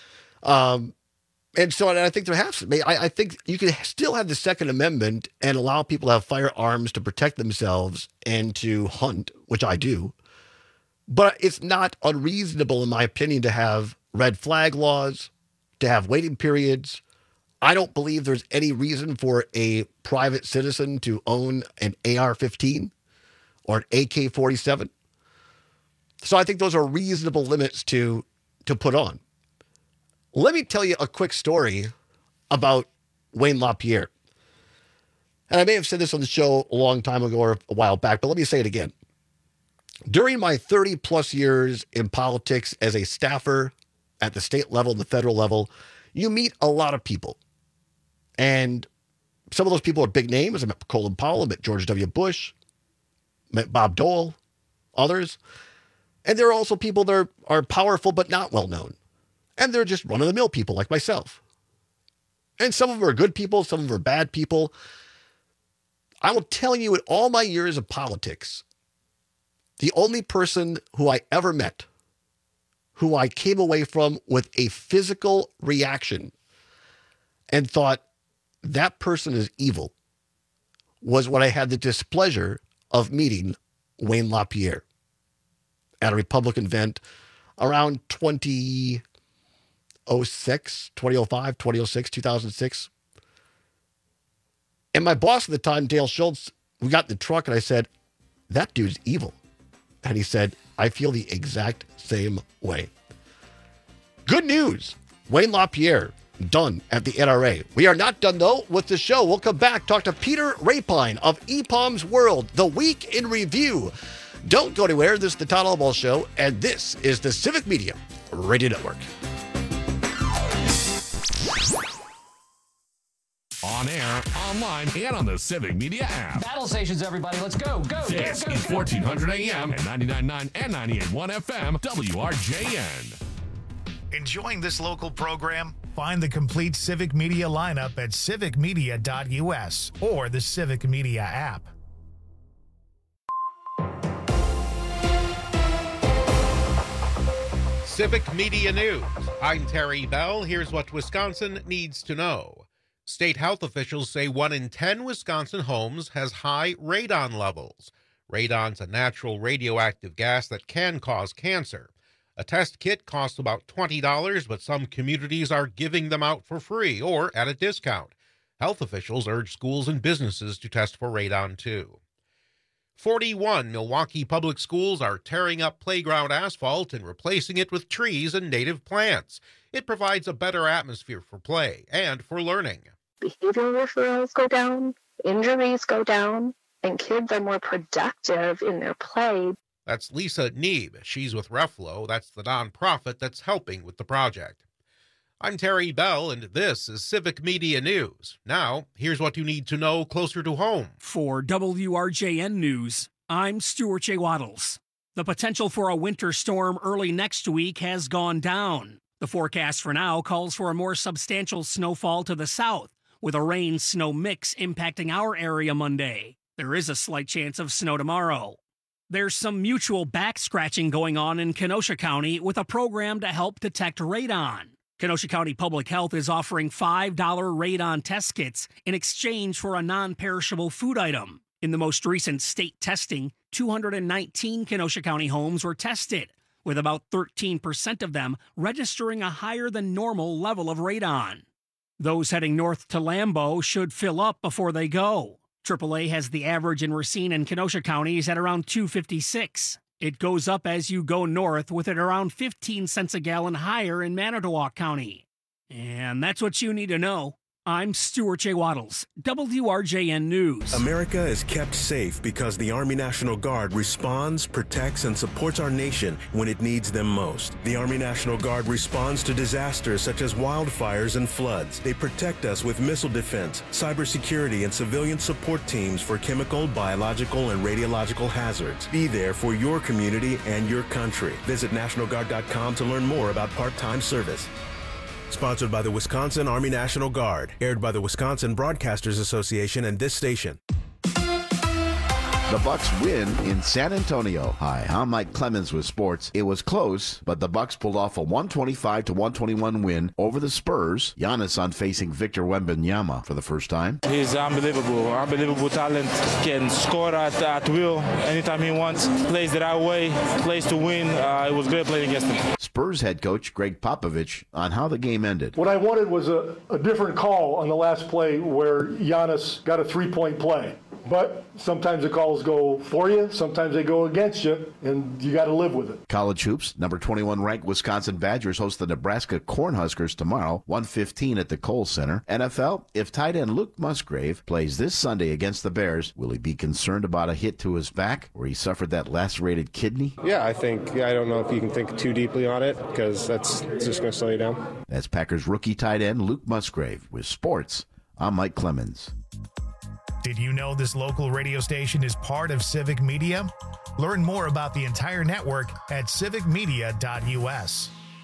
[SPEAKER 19] Um, And so and I think there has to be, I, I think you can still have the Second Amendment and allow people to have firearms to protect themselves and to hunt, which I do. But it's not unreasonable, in my opinion, to have red flag laws, to have waiting periods. I don't believe there's any reason for a private citizen to own an A R fifteen or an A K forty-seven. So I think those are reasonable limits to to put on. Let me tell you a quick story about Wayne LaPierre. And I may have said this on the show a long time ago or a while back, but let me say it again. During my thirty plus years in politics as a staffer at the state level and the federal level, you meet a lot of people. And some of those people are big names. I met Colin Powell, I met George W. Bush, met Bob Dole, others. And there are also people that are, are powerful but not well known. And they're just run-of-the-mill people like myself. And some of them are good people, some of them are bad people. I will tell you, in all my years of politics, the only person who I ever met, who I came away from with a physical reaction and thought, that person is evil, was when I had the displeasure of meeting Wayne LaPierre at a Republican event around twenty oh six, twenty oh five, twenty oh six, two thousand six. And my boss at the time, Dale Schultz, we got in the truck and I said, that dude's evil. And he said, I feel the exact same way. Good news. Wayne LaPierre, done at the N R A. We are not done, though, with the show. We'll come back, talk to Peter Rapine of E P O M's World, the Week in Review. Don't go anywhere. This is the Todd Albaugh Show, and this is the Civic Media Radio Network.
[SPEAKER 2] On air, online, and on the Civic Media app.
[SPEAKER 5] Battle stations, everybody. Let's go, go,
[SPEAKER 2] This
[SPEAKER 5] go, go,
[SPEAKER 2] is
[SPEAKER 5] go.
[SPEAKER 2] fourteen hundred A M and ninety-nine point nine and ninety-eight point one F M, W R J N.
[SPEAKER 7] Enjoying this local program? Find the complete Civic Media lineup at civic media dot U S or the Civic Media app.
[SPEAKER 8] Civic Media News. I'm Terry Bell. Here's what Wisconsin needs to know. State health officials say one in ten Wisconsin homes has high radon levels. Radon's a natural radioactive gas that can cause cancer. A test kit costs about twenty dollars, but some communities are giving them out for free or at a discount. Health officials urge schools and businesses to test for radon, too. forty-one Milwaukee public schools are tearing up playground asphalt and replacing it with trees and native plants. It provides a better atmosphere for play and for learning.
[SPEAKER 3] Behavioral referrals go down, injuries go down, and kids are more productive in their play.
[SPEAKER 8] That's Lisa Neeb. She's with Reflo. That's the nonprofit that's helping with the project. I'm Terry Bell, and this is Civic Media News. Now, here's what you need to know closer to home.
[SPEAKER 10] For W R J N News, I'm Stuart J. Waddles. The potential for a winter storm early next week has gone down. The forecast for now calls for a more substantial snowfall to the south, with a rain-snow mix impacting our area Monday. There is a slight chance of snow tomorrow. There's some mutual back-scratching going on in Kenosha County with a program to help detect radon. Kenosha County Public Health is offering five dollar radon test kits in exchange for a non-perishable food item. In the most recent state testing, two hundred nineteen Kenosha County homes were tested, with about thirteen percent of them registering a higher than normal level of radon. Those heading north to Lambeau should fill up before they go. triple A has the average in Racine and Kenosha counties at around two fifty-six. It goes up as you go north, with it around fifteen cents a gallon higher in Manitowoc County. And that's what you need to know. I'm Stuart J. Waddles, W R J N News.
[SPEAKER 11] America is kept safe because the Army National Guard responds, protects, and supports our nation when it needs them most. The Army National Guard responds to disasters such as wildfires and floods. They protect us with missile defense, cybersecurity, and civilian support teams for chemical, biological, and radiological hazards. Be there for your community and your country. Visit national guard dot com to learn more about part-time service. Sponsored by the Wisconsin Army National Guard. Aired by the Wisconsin Broadcasters Association and this station.
[SPEAKER 12] The Bucks win in San Antonio. Hi, I'm Mike Clemens with sports. It was close, but the Bucks pulled off a one twenty-five to one twenty-one win over the Spurs. Giannis on facing Victor Wembanyama for the first time.
[SPEAKER 13] He's unbelievable, unbelievable talent. Can score at, at will anytime he wants. Plays the right way, plays to win. Uh, it was great playing against him.
[SPEAKER 12] Spurs head coach Greg Popovich on how the game ended.
[SPEAKER 14] What I wanted was a, a different call on the last play where Giannis got a three-point play. But sometimes the calls go for you, sometimes they go against you, and you got to live with it.
[SPEAKER 12] College hoops, number twenty-one ranked Wisconsin Badgers host the Nebraska Cornhuskers tomorrow, one fifteen at the Kohl Center. N F L, if tight end Luke Musgrave plays this Sunday against the Bears, will he be concerned about a hit to his back where he suffered that lacerated kidney?
[SPEAKER 15] Yeah, I think, I don't know if you can think too deeply on it because that's just going to slow you down.
[SPEAKER 12] That's Packers rookie tight end Luke Musgrave. With sports, I'm Mike Clemens.
[SPEAKER 7] Did you know this local radio station is part of Civic Media? Learn more about the entire network at civic media dot U S.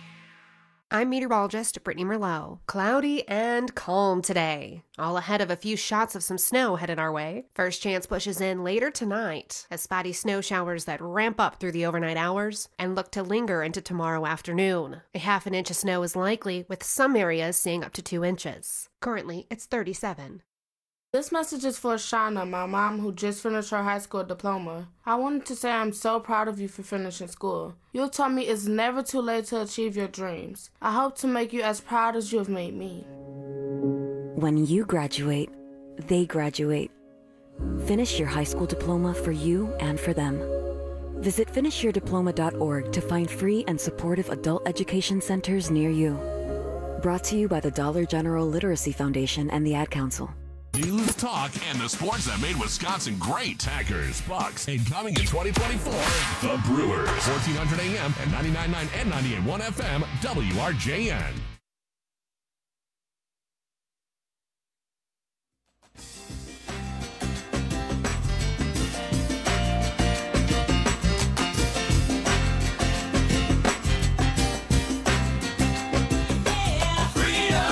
[SPEAKER 16] I'm meteorologist Brittany Merlot. Cloudy and calm today. All ahead of a few shots of some snow headed our way. First chance pushes in later tonight as spotty snow showers that ramp up through the overnight hours and look to linger into tomorrow afternoon. A half an inch of snow is likely, with some areas seeing up to two inches. Currently, it's thirty-seven.
[SPEAKER 6] This message is for Shauna, my mom, who just finished her high school diploma. I wanted to say I'm so proud of you for finishing school. You taught me it's never too late to achieve your dreams. I hope to make you as proud as you have made me.
[SPEAKER 23] When you graduate, they graduate. Finish your high school diploma for you and for them. Visit finish your diploma dot org to find free and supportive adult education centers near you. Brought to you by the Dollar General Literacy Foundation and the Ad Council.
[SPEAKER 2] News, talk, and the sports that made Wisconsin great. Packers, Bucks, and coming in twenty twenty-four, the Brewers. fourteen hundred A M and ninety-nine point nine and ninety-eight point one F M, W R J N.
[SPEAKER 24] Freedom!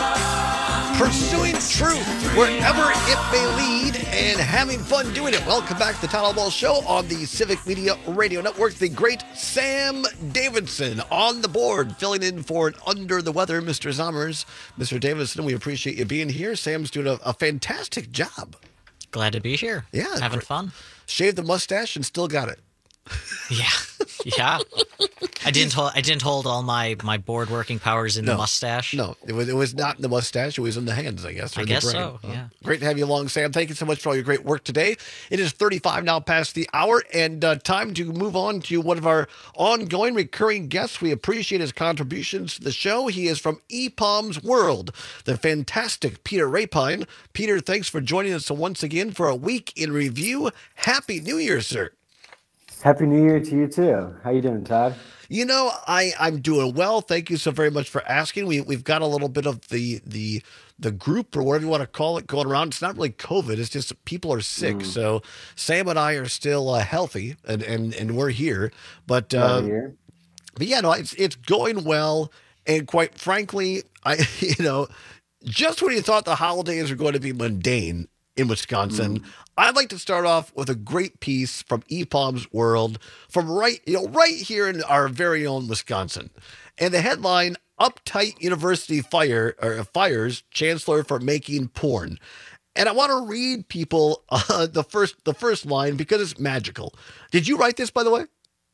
[SPEAKER 19] pursuing truth wherever it may lead and having fun doing it. Welcome back to the Town Hall Show on the Civic Media Radio Network. The great Sam Davidson on the board, filling in for an under the weather Mister Zommers. Mister Davidson, we appreciate you being here. Sam's doing a, a fantastic job.
[SPEAKER 20] Glad to be here.
[SPEAKER 19] Yeah.
[SPEAKER 20] Having
[SPEAKER 19] great.
[SPEAKER 20] fun.
[SPEAKER 19] Shaved the mustache and still got it.
[SPEAKER 20] Yeah. Yeah. I didn't hold I didn't hold all my, my board working powers in
[SPEAKER 19] No.
[SPEAKER 20] the mustache.
[SPEAKER 19] No, it was it was not in the mustache. It was in the hands, I guess. or
[SPEAKER 20] I
[SPEAKER 19] in the
[SPEAKER 20] guess
[SPEAKER 19] brain.
[SPEAKER 20] so,
[SPEAKER 19] Uh,
[SPEAKER 20] yeah.
[SPEAKER 19] Great to have you along, Sam. Thank you so much for all your great work today. It is thirty-five now past the hour, and uh, time to move on to one of our ongoing recurring guests. We appreciate his contributions to the show. He is from E P O M's World, the fantastic Peter Rapine. Peter, thanks for joining us once again for a week in review. Happy New Year, sir.
[SPEAKER 9] Happy New Year to you too. How you doing, Todd?
[SPEAKER 19] You know, I, I'm doing well. Thank you so very much for asking. We we've got a little bit of the the the group or whatever you want to call it going around. It's not really COVID. It's just people are sick.
[SPEAKER 9] Mm.
[SPEAKER 19] So Sam and I are still uh, healthy, and, and and we're here. But uh,
[SPEAKER 9] Glad you're here.
[SPEAKER 19] but yeah, no, it's it's going well. And quite frankly, I you know, just when you thought the holidays were going to be mundane in Wisconsin,
[SPEAKER 9] Mm.
[SPEAKER 19] I'd like to start off with a great piece from E P O M's World, from right, you know, right here in our very own Wisconsin. And the headline, Uptight University fire or fires Chancellor for making porn. And I want to read people uh, the first the first line because it's magical. Did you write this, by the way?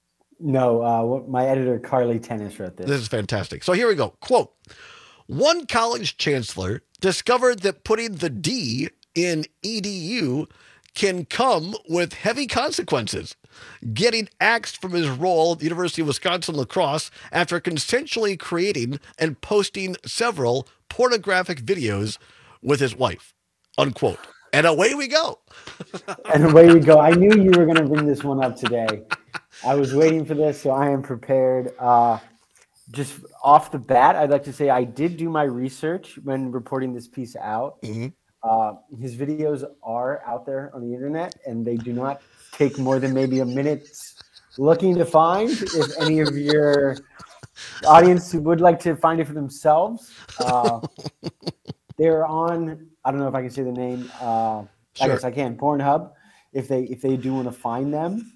[SPEAKER 9] No, uh, what- my editor Carly Tennis wrote this.
[SPEAKER 19] This is fantastic. So here we go. Quote, one college chancellor discovered that putting the D in E D U can come with heavy consequences. Getting axed from his role at the University of Wisconsin La Crosse after consensually creating and posting several pornographic videos with his wife. Unquote. And away we go.
[SPEAKER 9] And away we go. I knew you were going to bring this one up today. I was waiting for this, so I am prepared. Uh, just off the bat, I'd like to say I did do my research when reporting this piece out.
[SPEAKER 19] Mm-hmm.
[SPEAKER 9] Uh, his videos are out there on the internet, and they do not take more than maybe a minute looking to find. If any of your audience would like to find it for themselves, uh, they're on. I don't know if I can say the name. Uh, I
[SPEAKER 19] Sure.
[SPEAKER 9] guess I can. Pornhub. If they if they do want to find them.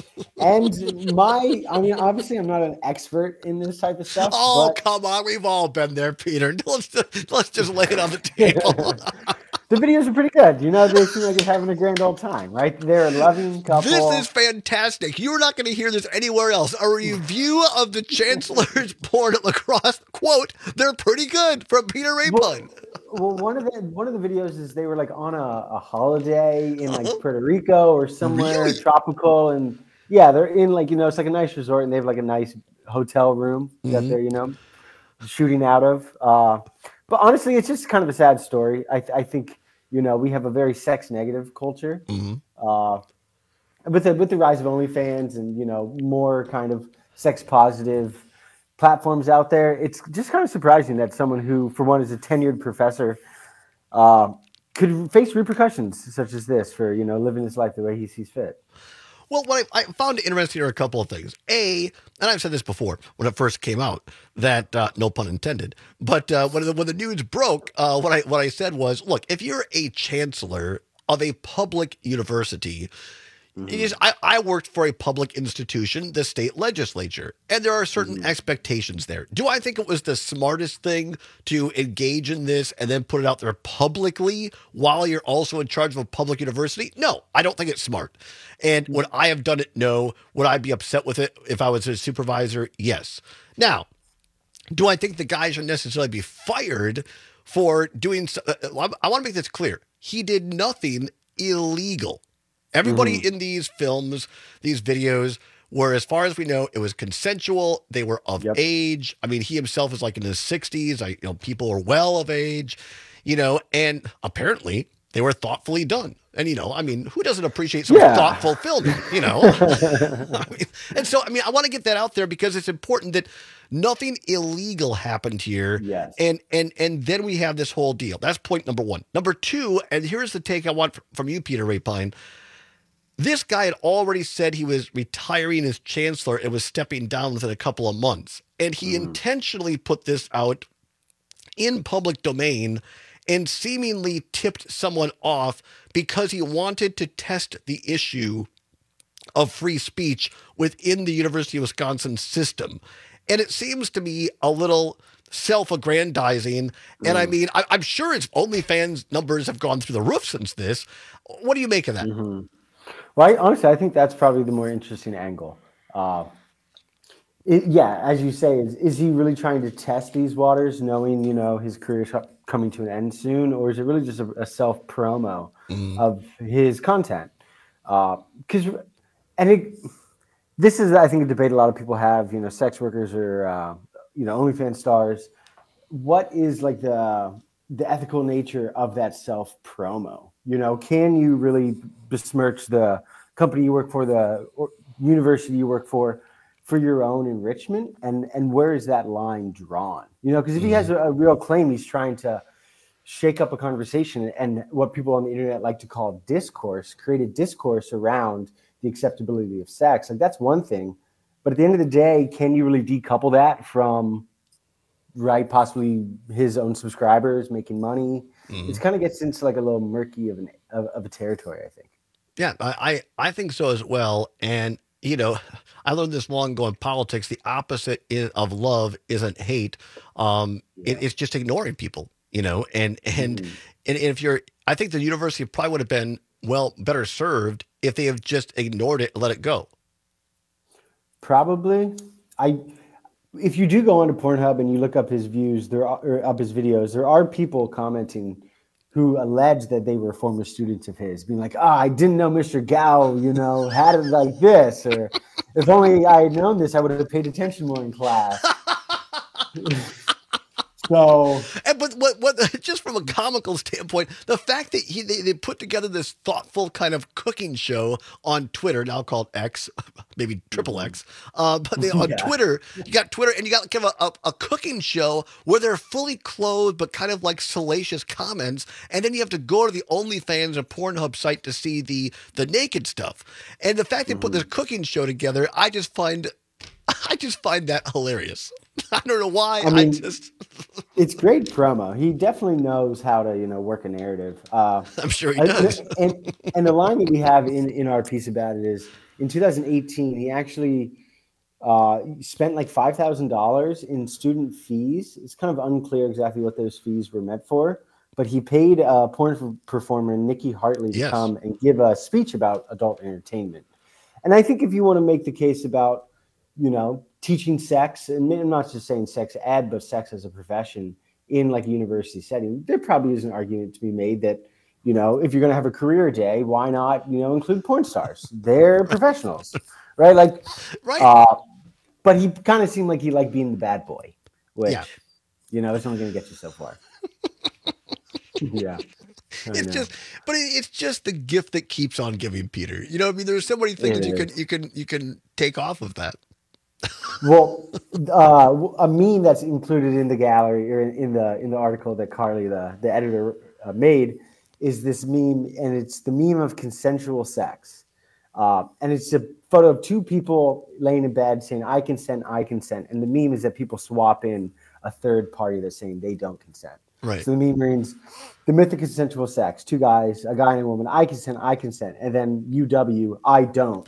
[SPEAKER 9] And my, I mean, obviously, I'm not an expert in this type of stuff.
[SPEAKER 19] Oh,
[SPEAKER 9] but
[SPEAKER 19] come on. We've all been there, Peter. Let's just, let's just lay it on the table.
[SPEAKER 9] the videos are pretty good. You know, they seem like they're having a grand old time, right? They're a loving couple.
[SPEAKER 19] This is fantastic. You're not going to hear this anywhere else. A review of the Chancellor's porn at La Crosse. Quote, they're pretty good, from Peter Rapine.
[SPEAKER 9] Well, one of the one of the videos is they were like on a, a holiday in like Puerto Rico or somewhere
[SPEAKER 19] Really?
[SPEAKER 9] tropical, and yeah, they're in like, you know, it's like a nice resort, and they have like a nice hotel room that
[SPEAKER 19] Mhm.
[SPEAKER 9] they're, you know, shooting out of. Uh, but honestly, it's just kind of a sad story. I th- I think, you know, we have a very sex negative culture.
[SPEAKER 19] Mm-hmm.
[SPEAKER 9] Uh, with the with the rise of OnlyFans and, you know, more kind of sex positive platforms out there, it's just kind of surprising that someone who, for one, is a tenured professor, uh, could face repercussions such as this for, you know, living his life the way he sees fit.
[SPEAKER 19] Well, what I, I found interesting are a couple of things. A, and I've said this before when it first came out, that uh, no pun intended. But uh, when the when the news broke, uh, what I what I said was, look, if you're a chancellor of a public university, it is, I, I worked for a public institution, the state legislature, and there are certain expectations there. Do I think it was the smartest thing to engage in this and then put it out there publicly while you're also in charge of a public university? No, I don't think it's smart. And would I have done it? No. Would I be upset with it if I was a supervisor? Yes. Now, do I think the guy should necessarily be fired for doing so? uh, I want to make this clear. He did nothing illegal. Everybody
[SPEAKER 9] Mhm.
[SPEAKER 19] in these films, these videos, were, as far as we know, it was consensual. They were of age. I mean, he himself is like in his sixties. I, you know, people are well of age, you know, and apparently they were thoughtfully done. And, you know, I mean, who doesn't appreciate some
[SPEAKER 9] Yeah.
[SPEAKER 19] thoughtful filming, you know? I mean, and so, I mean, I want to get that out there because it's important that nothing illegal happened here.
[SPEAKER 9] Yes.
[SPEAKER 19] And, and, and then we have this whole deal. That's point number one. Number two, and here's the take I want from you, Peter Rapine. This guy had already said he was retiring as chancellor and was stepping down within a couple of months. And he intentionally put this out in public domain. and seemingly tipped someone off because he wanted to test the issue of free speech within the University of Wisconsin system. And it seems to me a little self-aggrandizing. And I mean, I, I'm sure its OnlyFans numbers have gone through the roof since this. What do you make of that?
[SPEAKER 9] Mm-hmm. Well, I, honestly, I think that's probably the more interesting angle. Uh, it, yeah, as you say, is, is he really trying to test these waters, knowing, you know, his career's coming to an end soon? Or is it really just a, a self-promo mm. of his content? Because, uh, and it, this is, I think, a debate a lot of people have, you know, sex workers or, uh, you know, OnlyFans stars. What is like the the ethical nature of that self-promo? You know, can you really besmirch the company you work for, the university you work for, for your own enrichment? And and where is that line drawn? You know, because if he has a, a real claim, he's trying to shake up a conversation and what people on the internet like to call discourse, create a discourse around the acceptability of sex. Like, that's one thing. But at the end of the day, can you really decouple that from, right, possibly his own subscribers making money? Mm-hmm. It kind of gets into like a little murky of, an, of, of a territory, I think.
[SPEAKER 19] Yeah, I, I think so as well. And, you know, I learned this long ago in politics. The opposite of love isn't hate. Um, yeah. it, it's just ignoring people, you know, and, and, mm-hmm. and if you're, I think the university probably would have been, well, better served if they have just ignored it and let it go.
[SPEAKER 9] Probably. I, if you do go onto Pornhub and you look up his views, there are, or up his videos, there are people commenting who allege that they were former students of his, being like, "Ah, oh, I didn't know Mister Gao, you know, had it like this," or "If only I had known this, I would have paid attention more in class." So,
[SPEAKER 19] and, but what, what, just from a comical standpoint, the fact that he they, they put together this thoughtful kind of cooking show on Twitter, now called X, maybe triple X, uh, but they, on yeah. Twitter, you got Twitter and you got kind of a, a, a cooking show where they're fully clothed, but kind of like salacious comments. And then you have to go to the OnlyFans or Pornhub site to see the, the naked stuff. And the fact they put this cooking show together, I just find, I just find that hilarious. I don't know why.
[SPEAKER 9] I mean,
[SPEAKER 19] I just
[SPEAKER 9] it's great promo. He definitely knows how to, you know, work a narrative. Uh,
[SPEAKER 19] I'm sure he does.
[SPEAKER 9] And, and, and the line that we have in, in our piece about it is, in two thousand eighteen, he actually uh, spent like five thousand dollars in student fees. It's kind of unclear exactly what those fees were meant for, but he paid a porn performer, Nikki Hartley, to
[SPEAKER 19] yes.
[SPEAKER 9] come and give a speech about adult entertainment. And I think if you want to make the case about, you know, teaching sex, and I'm not just saying sex ed, but sex as a profession in like a university setting, there probably is an argument to be made that, you know, if you're going to have a career day, why not, you know, include porn stars? They're professionals, right? Like,
[SPEAKER 19] right.
[SPEAKER 9] Uh, but he kind of seemed like he liked being the bad boy, which, yeah. you know, it's only going to get you so far. yeah.
[SPEAKER 19] It's just, but it's just the gift that keeps on giving, Peter. You know, I mean, there's so many things
[SPEAKER 9] it
[SPEAKER 19] you
[SPEAKER 9] is.
[SPEAKER 19] can, you can, you can take off of that.
[SPEAKER 9] Well, uh, a meme that's included in the gallery or in the in the article that Carly, the the editor, uh, made, is this meme, and it's the meme of consensual sex, uh, and it's a photo of two people laying in bed saying "I consent, I consent," and the meme is that people swap in a third party that's saying they don't consent.
[SPEAKER 19] Right.
[SPEAKER 9] So the meme reads, "The myth of consensual sex: two guys, a guy and a woman. I consent, I consent," and then U W, I don't.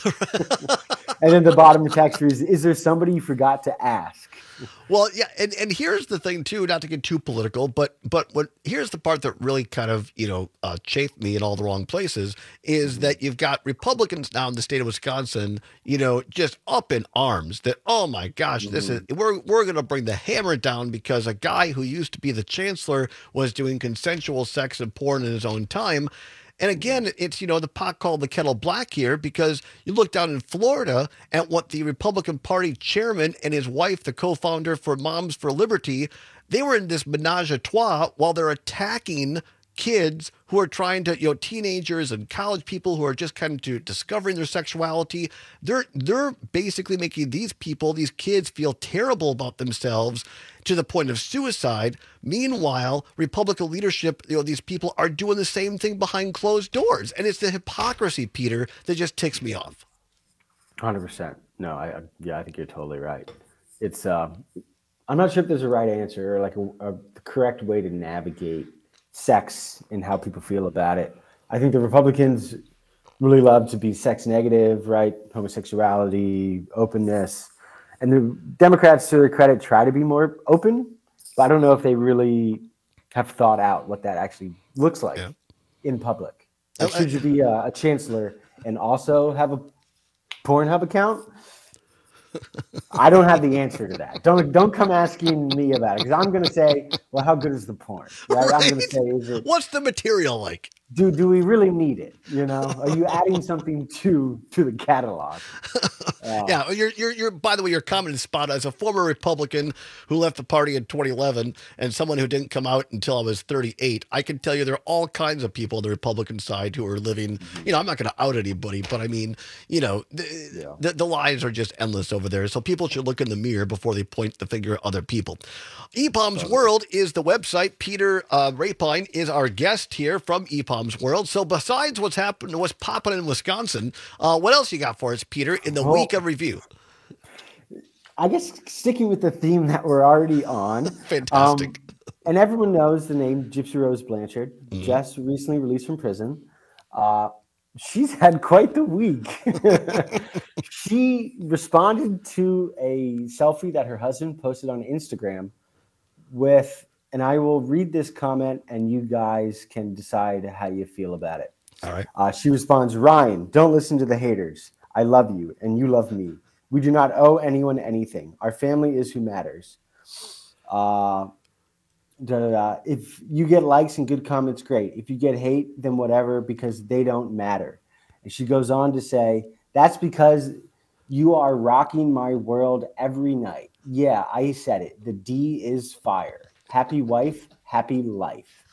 [SPEAKER 9] And then the bottom of the text reads, "Is there somebody you forgot to ask?"
[SPEAKER 19] Well, yeah, and, and here's the thing too, not to get too political, but but what here's the part that really kind of, you know, uh, chafed me in all the wrong places is that you've got Republicans now in the state of Wisconsin, you know, just up in arms that, oh my gosh, this is we're we're going to bring the hammer down because a guy who used to be the chancellor was doing consensual sex and porn in his own time. And again, it's, you know, the pot called the kettle black here because you look down in Florida at what the Republican Party chairman and his wife, the co-founder for Moms for Liberty, they were in this menage a trois while they're attacking kids who are trying to, you know, teenagers and college people who are just kind of to discovering their sexuality. They're they're basically making these people, these kids, feel terrible about themselves to the point of suicide. Meanwhile, Republican leadership, you know, these people are doing the same thing behind closed doors. And it's the hypocrisy, Peter, that just ticks me off.
[SPEAKER 9] one hundred percent. No, I, yeah, I think you're totally right. It's, uh, I'm not sure if there's a right answer or like a, a correct way to navigate sex and how people feel about it. I think the Republicans really love to be sex negative, right? Homosexuality, openness. And the Democrats, to their credit, try to be more open, but I don't know if they really have thought out what that actually looks like yeah. in public. Like, should you be a, a chancellor and also have a Pornhub account? I don't have the answer to that. Don't don't come asking me about it, because I'm going to say, well, how good is the porn? Right? right? I'm going to say, is it,
[SPEAKER 19] what's the material like?
[SPEAKER 9] Do do we really need it? You know, are you adding something to to the catalog? Uh,
[SPEAKER 19] yeah, you're you're you're. By the way, your comment is spot on. As a former Republican who left the party in twenty eleven, and someone who didn't come out until I was thirty-eight, I can tell you there are all kinds of people on the Republican side who are living. You know, I'm not going to out anybody, but I mean, you know, the, yeah. the the lies are just endless over there. So people should look in the mirror before they point the finger at other people. E P O M's World is the website. Peter uh, Rapine is our guest here from E P O M's World. So besides what's happening, what's popping in Wisconsin, uh, what else you got for us, Peter, in the well, week of review?
[SPEAKER 9] I guess sticking with the theme that we're already on.
[SPEAKER 19] Fantastic.
[SPEAKER 9] Um, and everyone knows the name Gypsy Rose Blanchard, mm. just recently released from prison. Uh, she's had quite the week. She responded to a selfie that her husband posted on Instagram with, and I will read this comment and you guys can decide how you feel about it.
[SPEAKER 19] All right.
[SPEAKER 9] Uh, she responds, Ryan, don't listen to the haters. I love you and you love me. We do not owe anyone anything. Our family is who matters. Uh, da, da, da. If you get likes and good comments, great. If you get hate, then whatever, because they don't matter. And she goes on to say, that's because you are rocking my world every night. Yeah, I said it. The D is fire. Happy wife, happy life.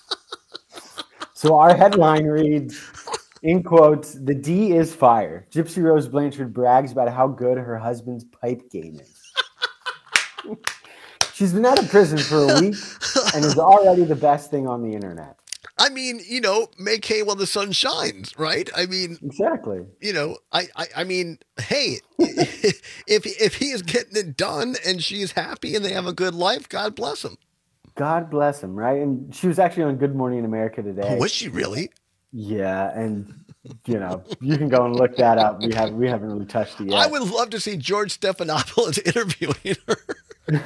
[SPEAKER 9] So our headline reads, in quotes, the D is fire. Gypsy Rose Blanchard brags about how good her husband's pipe game is. She's been out of prison for a week and is already the best thing on the internet.
[SPEAKER 19] I mean, you know, make hay while the sun shines, right? I mean,
[SPEAKER 9] exactly.
[SPEAKER 19] You know, I, I, I mean, hey, if if he is getting it done and she's happy and they have a good life, God bless him.
[SPEAKER 9] God bless him, right? And she was actually on Good Morning America today.
[SPEAKER 19] Oh, was she really?
[SPEAKER 9] Yeah, and you know, you can go and look that up. We have we haven't really touched it yet.
[SPEAKER 19] I would love to see George Stephanopoulos interviewing her.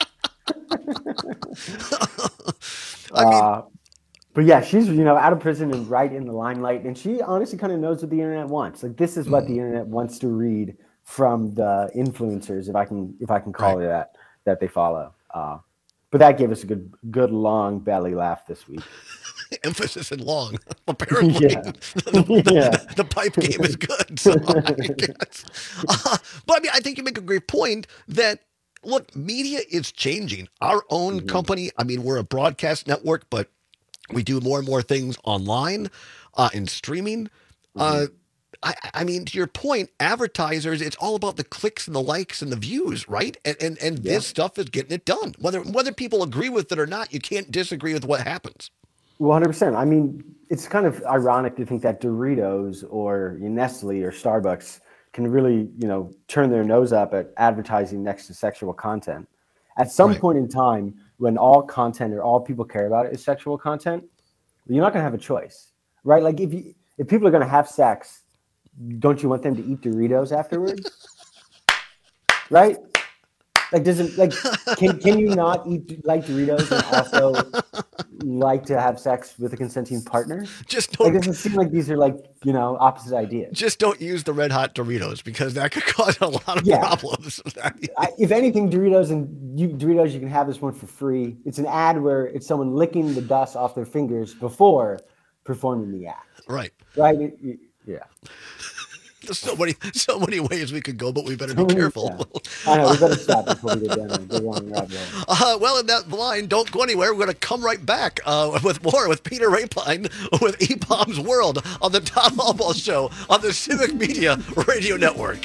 [SPEAKER 19] I mean.
[SPEAKER 9] Uh, But yeah, she's, you know, out of prison and right in the limelight. And she honestly kind of knows what the internet wants. Like, this is what the internet wants to read from the influencers, if I can if I can call right. it that, that they follow. Uh, but that gave us a good, good long belly laugh this week.
[SPEAKER 19] Emphasis in long, apparently. Yeah. the, the,
[SPEAKER 9] yeah.
[SPEAKER 19] the, the pipe game is good. So I guess. Uh, but I mean, I think you make a great point that, look, media is changing. Our own mm-hmm. company, I mean, we're a broadcast network, but we do more and more things online uh, and streaming. Mm-hmm. Uh, I, I mean, to your point, advertisers, it's all about the clicks and the likes and the views, right? And and, and yeah. this stuff is getting it done. Whether whether people agree with it or not, you can't disagree with what happens.
[SPEAKER 9] one hundred percent. I mean, it's kind of ironic to think that Doritos or Nestle or Starbucks can really, you know, turn their nose up at advertising next to sexual content. At some right. point in time, when all content or all people care about is sexual content, you're not going to have a choice, right? Like if you, if people are going to have sex, don't you want them to eat Doritos afterwards? Right? Like, does it, like, can, can you not eat like Doritos and also like to have sex with a consenting partner?
[SPEAKER 19] Just don't.
[SPEAKER 9] Like, it doesn't seem like these are like, you know, opposite ideas.
[SPEAKER 19] Just don't use the red hot Doritos because that could cause a lot of
[SPEAKER 9] yeah.
[SPEAKER 19] problems.
[SPEAKER 9] I, if anything, Doritos and you, Doritos, you can have this one for free. It's an ad where it's someone licking the dust off their fingers before performing the act.
[SPEAKER 19] Right.
[SPEAKER 9] Right. It, it, yeah.
[SPEAKER 19] There's so many, so many ways we could go, but we better be careful.
[SPEAKER 9] I know, we better stop before we get down and go on rabbit hole.
[SPEAKER 19] Uh, well, in that line, don't go anywhere. We're going to come right back uh, with more with Peter Rapine with E P O M's World on the Tom Albaugh Show on the Civic Media Radio Network.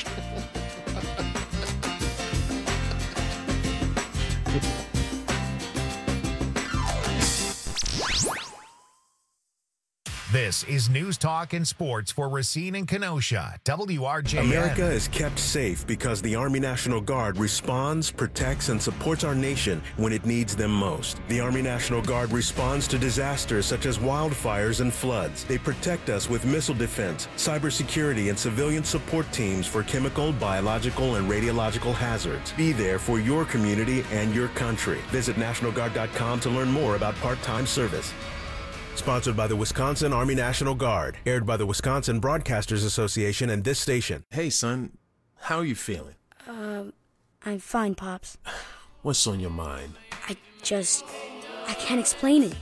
[SPEAKER 7] This is News Talk and Sports for Racine and Kenosha, W R J N.
[SPEAKER 11] America is kept safe because the Army National Guard responds, protects, and supports our nation when it needs them most. The Army National Guard responds to disasters such as wildfires and floods. They protect us with missile defense, cybersecurity, and civilian support teams for chemical, biological, and radiological hazards. Be there for your community and your country. Visit national guard dot com to learn more about part-time service. Sponsored by the Wisconsin Army National Guard. Aired by the Wisconsin Broadcasters Association and this station.
[SPEAKER 17] Hey, son. How are you feeling?
[SPEAKER 18] Um, I'm fine, Pops.
[SPEAKER 17] What's on your mind?
[SPEAKER 18] I just... I can't explain it.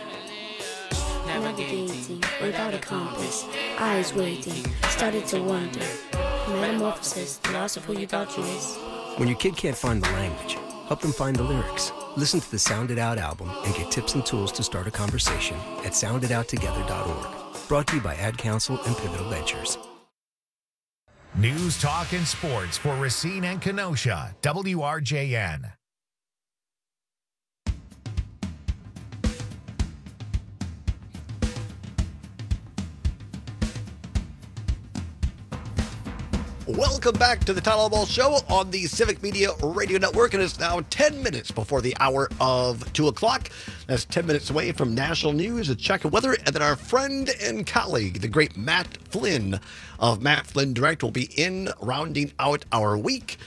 [SPEAKER 18] Navigating without a compass, eyes waiting, started to wonder. Metamorphosis, the loss of who you thought you was.
[SPEAKER 21] When your kid can't find the language, help them find the lyrics. Listen to the Sound It Out album and get tips and tools to start a conversation at sound it out together dot org. Brought to you by Ad Council and Pivotal Ventures.
[SPEAKER 7] News, talk, and sports for Racine and Kenosha, W R J N.
[SPEAKER 19] Welcome back to the Tyler Ball Show on the Civic Media Radio Network, and it's now ten minutes before the hour of two o'clock. That's ten minutes away from national news, a check of weather, and then our friend and colleague, the great Matt Flynn of Matt Flynn Direct, will be in rounding out our week.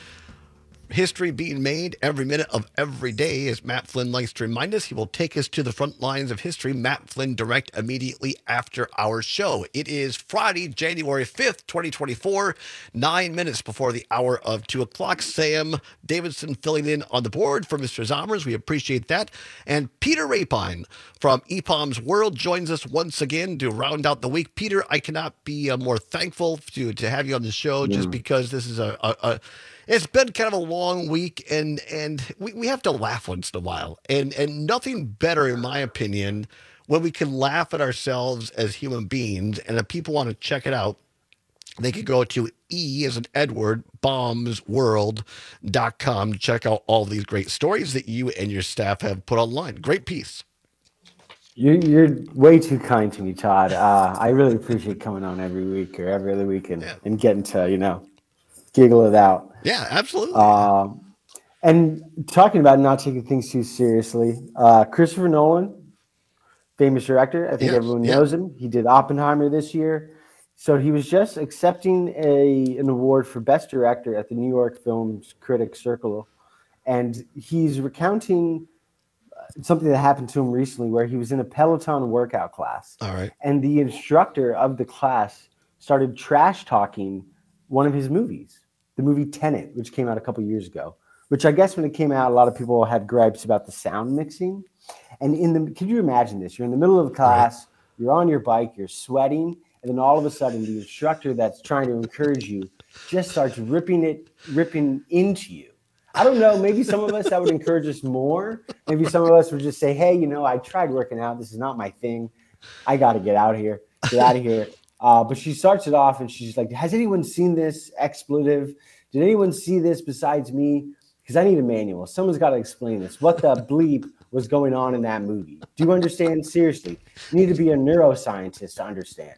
[SPEAKER 19] History being made every minute of every day, as Matt Flynn likes to remind us. He will take us to the front lines of history. Matt Flynn Direct immediately after our show. It is Friday, January fifth, twenty twenty-four, nine minutes before the hour of two o'clock. Sam Davidson filling in on the board for Mister Zomers. We appreciate that. And Peter Rapine from E P O M's World joins us once again to round out the week. Peter, I cannot be uh, more thankful to, to have you on the show, just
[SPEAKER 9] Mm.
[SPEAKER 19] because this is a, a, a it's been kind of a long week, and and we, we have to laugh once in a while. And and nothing better, in my opinion, when we can laugh at ourselves as human beings. And if people want to check it out, they can go to E as in Edward, bombs world dot com to check out all these great stories that you and your staff have put online. Great piece.
[SPEAKER 9] You're, you're way too kind to me, Todd. Uh, I really appreciate coming on every week or every other week and, and getting to, you know, giggle it out.
[SPEAKER 19] Yeah, absolutely.
[SPEAKER 9] Um, and talking about not taking things too seriously, uh, Christopher Nolan, famous director. I think
[SPEAKER 19] Yes,
[SPEAKER 9] everyone
[SPEAKER 19] yeah.
[SPEAKER 9] knows him. He did Oppenheimer this year. So he was just accepting a an award for Best Director at the New York Film Critics Circle. And he's recounting something that happened to him recently where he was in a Peloton workout class.
[SPEAKER 19] All right.
[SPEAKER 9] And the instructor of the class started trash talking one of his movies, the movie Tenet, which came out a couple years ago, which I guess when it came out, a lot of people had gripes about the sound mixing. And in the, can you imagine this? You're in the middle of a class, you're on your bike, you're sweating, and then all of a sudden the instructor that's trying to encourage you just starts ripping it, ripping into you. I don't know, maybe some of us that would encourage us more. Maybe some of us would just say, hey, you know, I tried working out. This is not my thing. I got to get out of here, get out of here. Uh, but she starts it off and she's like, has anyone seen this expletive? Did anyone see this besides me? Because I need a manual. Someone's got to explain this. What the bleep was going on in that movie? Do you understand? Seriously, you need to be a neuroscientist to understand.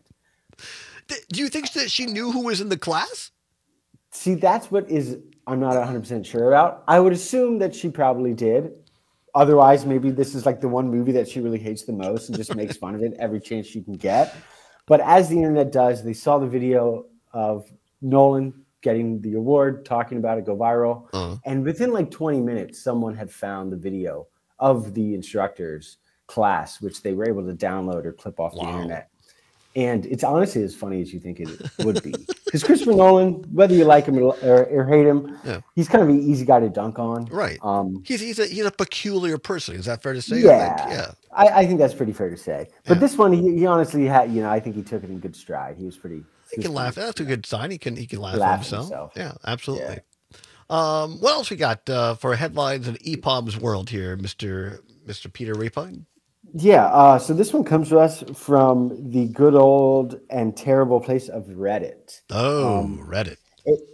[SPEAKER 19] Do you think that she knew who was in the class?
[SPEAKER 9] See, that's what is I'm not one hundred percent sure about. I would assume that she probably did. Otherwise, maybe this is like the one movie that she really hates the most and just makes fun of it every chance she can get. But as the internet does, they saw the video of Nolan getting the award, talking about it, go viral.
[SPEAKER 19] Uh-huh.
[SPEAKER 9] And within like twenty minutes, someone had found the video of the instructor's class, which they were able to download or clip off
[SPEAKER 19] Wow.
[SPEAKER 9] the internet. And it's honestly as funny as you think it would be. Because Christopher Nolan, whether you like him or, or hate him,
[SPEAKER 19] Yeah.
[SPEAKER 9] he's kind of an easy guy to dunk on.
[SPEAKER 19] Right.
[SPEAKER 9] Um,
[SPEAKER 19] He's he's a he's a peculiar person. Is that fair to say? I
[SPEAKER 9] yeah,
[SPEAKER 19] think? Yeah.
[SPEAKER 9] I, I think that's pretty fair to say. But this one, he, he honestly had, you know, I think he took it in good stride. He was pretty.
[SPEAKER 19] He can laugh. That's a good sign. He can he can laugh,
[SPEAKER 9] Laugh
[SPEAKER 19] at
[SPEAKER 9] at
[SPEAKER 19] himself.
[SPEAKER 9] himself.
[SPEAKER 19] Yeah, absolutely. Um, what else we got uh, for headlines in E P O M's world here, Mister Mister Peter Rapine?
[SPEAKER 9] Yeah. Uh, so this one comes to us from the good old and terrible place of Reddit.
[SPEAKER 19] Oh,
[SPEAKER 9] Um,
[SPEAKER 19] Reddit.
[SPEAKER 9] It,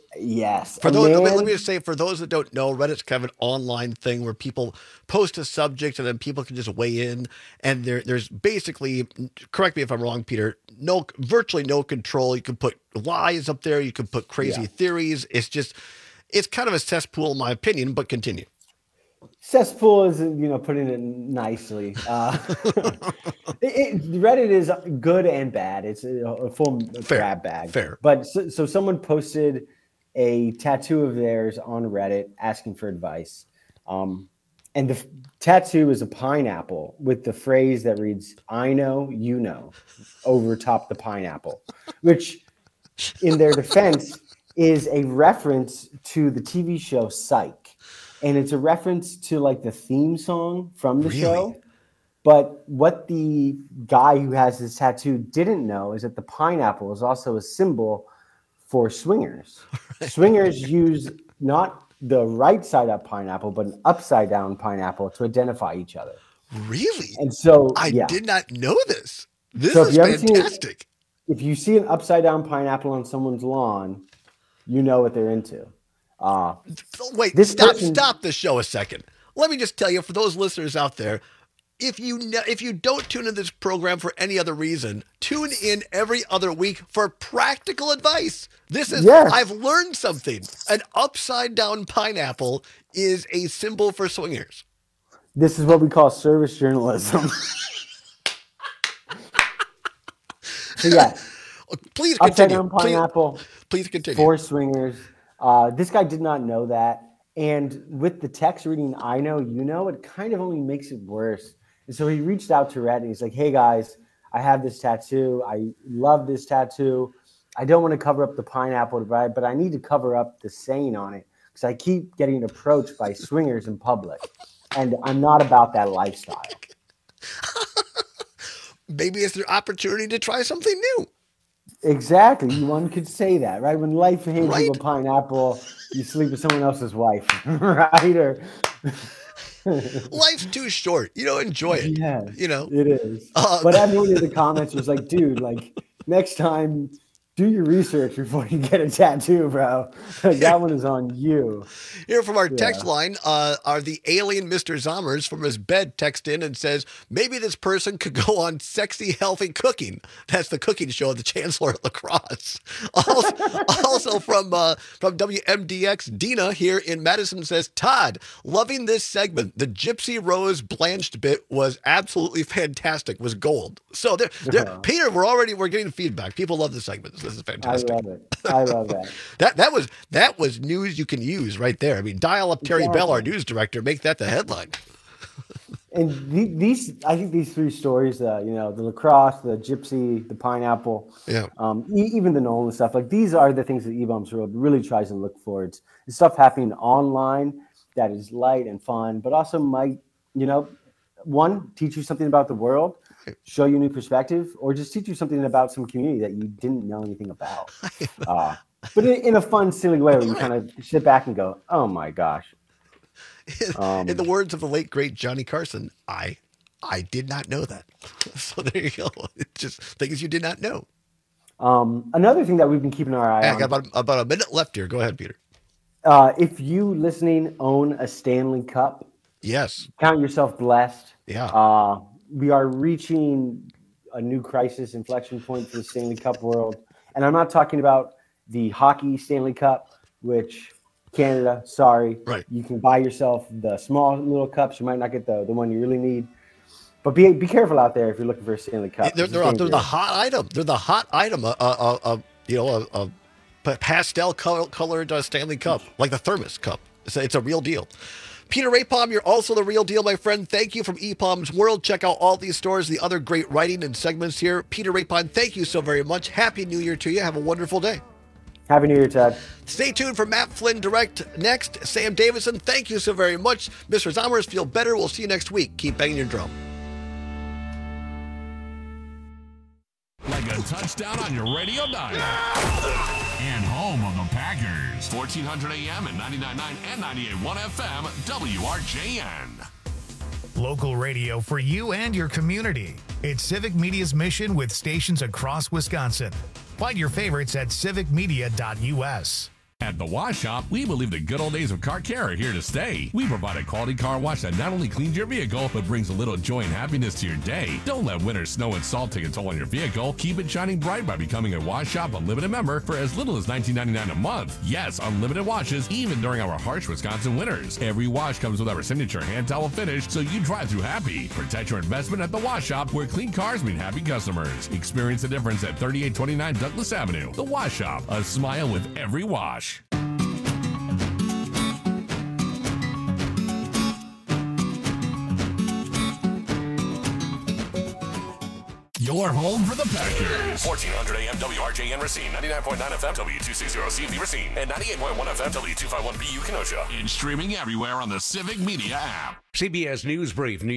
[SPEAKER 9] Yes.
[SPEAKER 19] For
[SPEAKER 9] A
[SPEAKER 19] those,
[SPEAKER 9] man-
[SPEAKER 19] let me just say, for those that don't know, Reddit's kind of an online thing where people post a subject and then people can just weigh in. And there, there's basically, correct me if I'm wrong, Peter, no, virtually no control. You can put lies up there. You can put crazy
[SPEAKER 9] Yeah.
[SPEAKER 19] theories. It's just, it's kind of a cesspool, in my opinion. But continue.
[SPEAKER 9] Cesspool is, you know, putting it nicely. Uh, it, it, Reddit is good and bad. It's a, a full
[SPEAKER 19] Fair,
[SPEAKER 9] grab bag.
[SPEAKER 19] fair.
[SPEAKER 9] But so, so someone posted a tattoo of theirs on Reddit asking for advice. Um, and the f- tattoo is a pineapple with the phrase that reads, "I know, you know," over top the pineapple, which in their defense is a reference to the T V show Psych. And it's a reference to like the theme song from the
[SPEAKER 19] Really?
[SPEAKER 9] show. But what the guy who has this tattoo didn't know is that the pineapple is also a symbol for swingers. Swingers use not the right side up pineapple, but an upside down pineapple to identify each other.
[SPEAKER 19] Really?
[SPEAKER 9] And so
[SPEAKER 19] I
[SPEAKER 9] yeah.
[SPEAKER 19] did not know this. This
[SPEAKER 9] So if
[SPEAKER 19] is
[SPEAKER 9] you ever see it-
[SPEAKER 19] fantastic.
[SPEAKER 9] If you see an upside down pineapple on someone's lawn, you know what they're into. Uh,
[SPEAKER 19] Wait,
[SPEAKER 9] this
[SPEAKER 19] stop,
[SPEAKER 9] person-
[SPEAKER 19] stop the show a second. Let me just tell you, for those listeners out there, if you ne- if you don't tune in this program for any other reason, tune in every other week for practical advice. This is,
[SPEAKER 9] Yes.
[SPEAKER 19] I've learned something. An upside down pineapple is a symbol for swingers.
[SPEAKER 9] This is what we call service journalism. So yeah,
[SPEAKER 19] Please
[SPEAKER 9] upside
[SPEAKER 19] continue.
[SPEAKER 9] down
[SPEAKER 19] Please-
[SPEAKER 9] pineapple.
[SPEAKER 19] Please continue.
[SPEAKER 9] For swingers. Uh, this guy did not know that. And with the text reading, "I know, you know," it kind of only makes it worse. And so he reached out to Reddit and he's like, "Hey guys, I have this tattoo. I love this tattoo. I don't want to cover up the pineapple, right? But I need to cover up the saying on it because I keep getting approached by swingers in public. And I'm not about that lifestyle."
[SPEAKER 19] Maybe it's their opportunity to try something new.
[SPEAKER 9] Exactly. One could say that, right? When life hands
[SPEAKER 19] Right.
[SPEAKER 9] you a pineapple, you sleep with someone else's wife, right? Or
[SPEAKER 19] Life's too short. You know, enjoy it.
[SPEAKER 9] yeah,
[SPEAKER 19] You know,
[SPEAKER 9] it is.
[SPEAKER 19] Uh,
[SPEAKER 9] But everyone in the comments was like, "Dude, like next time, do your research before you get a tattoo, bro. Like, that one is on you."
[SPEAKER 19] Here from our
[SPEAKER 9] Yeah.
[SPEAKER 19] text line uh, are the alien Mister Zommers from his bed text in and says, maybe this person could go on Sexy Healthy Cooking. That's the cooking show of the Chancellor at Lacrosse. Also, also from uh, from W M D X, Dina here in Madison says, Todd, loving this segment. The Gypsy Rose blanched bit was absolutely fantastic, was gold. So there, there
[SPEAKER 9] Uh-huh.
[SPEAKER 19] Peter, we're already, we're getting feedback. People love the segment. This is
[SPEAKER 9] I
[SPEAKER 19] fantastic.
[SPEAKER 9] love it. I love that.
[SPEAKER 19] That that was that was news you can use right there. I mean, dial up Terry
[SPEAKER 9] Exactly.
[SPEAKER 19] Bell, our news director, make that the headline.
[SPEAKER 9] And the, these, I think these three stories, uh, you know, the lacrosse, the gypsy, the pineapple,
[SPEAKER 19] Yeah.
[SPEAKER 9] um, e- even the Nolan stuff, like these are the things that E-Bombs World really tries to look for. It's, it's stuff happening online that is light and fun, but also might, you know, one, teach you something about the world, show you a new perspective, or just teach you something about some community that you didn't know anything about. Uh, but in, in a fun, silly way where you kind of sit back and go, oh my gosh. Um,
[SPEAKER 19] In the words of the late great Johnny Carson, I I did not know that. So there you go. It's just things you did not know.
[SPEAKER 9] Um, another thing that we've been keeping our eye
[SPEAKER 19] Hey, I
[SPEAKER 9] on.
[SPEAKER 19] got about, about a minute left here. Go ahead, Peter.
[SPEAKER 9] Uh, if you listening own a Stanley Cup,
[SPEAKER 19] Yes.
[SPEAKER 9] count yourself blessed.
[SPEAKER 19] Yeah.
[SPEAKER 9] Uh, we are reaching a new crisis inflection point for the Stanley Cup world. And I'm not talking about the hockey Stanley Cup, which Canada, sorry.
[SPEAKER 19] Right.
[SPEAKER 9] You can buy yourself the small little cups. You might not get the, the one you really need. But be be careful out there if you're looking for a Stanley Cup.
[SPEAKER 19] They're,
[SPEAKER 9] It's
[SPEAKER 19] they're, they're the
[SPEAKER 9] dangerous.
[SPEAKER 19] hot item. They're the hot item. Uh, uh, uh, you know, a, a pa- pastel color, colored uh, Stanley Cup, like the thermos cup. It's a, it's a real deal. Peter Rapalm, you're also the real deal, my friend. Thank you from E P O M's World. Check out all these stores, the other great writing and segments here. Peter Rapalm, thank you so very much. Happy New Year to you. Have a wonderful day.
[SPEAKER 9] Happy New Year, Ted.
[SPEAKER 19] Stay tuned for Matt Flynn Direct next. Sam Davison, thank you so very much. Mister Zommers, feel better. We'll see you next week. Keep banging your drum.
[SPEAKER 2] Like a touchdown on your radio dial. And home of the Packers. fourteen hundred A M and ninety-nine point nine and ninety-eight point one F M, W R J N.
[SPEAKER 7] Local radio for you and your community. It's Civic Media's mission with stations across Wisconsin. Find your favorites at civic media dot U S.
[SPEAKER 2] At The Wash Shop, we believe the good old days of car care are here to stay. We provide a quality car wash that not only cleans your vehicle, but brings a little joy and happiness to your day. Don't let winter snow and salt take a toll on your vehicle. Keep it shining bright by becoming a Wash Shop Unlimited member for as little as nineteen ninety-nine dollars a month. Yes, unlimited washes, even during our harsh Wisconsin winters. Every wash comes with our signature hand towel finish, so you drive through happy. Protect your investment at The Wash Shop, where clean cars mean happy customers. Experience the difference at thirty-eight twenty-nine Douglas Avenue. The Wash Shop, a smile with every wash. Your home for the Packers. fourteen hundred A M W R J N Racine, ninety-nine point nine F M W two sixty C V Racine, and ninety-eight point one F M W two fifty-one B U Kenosha. And streaming everywhere on the Civic Media app.
[SPEAKER 8] C B S News Brief.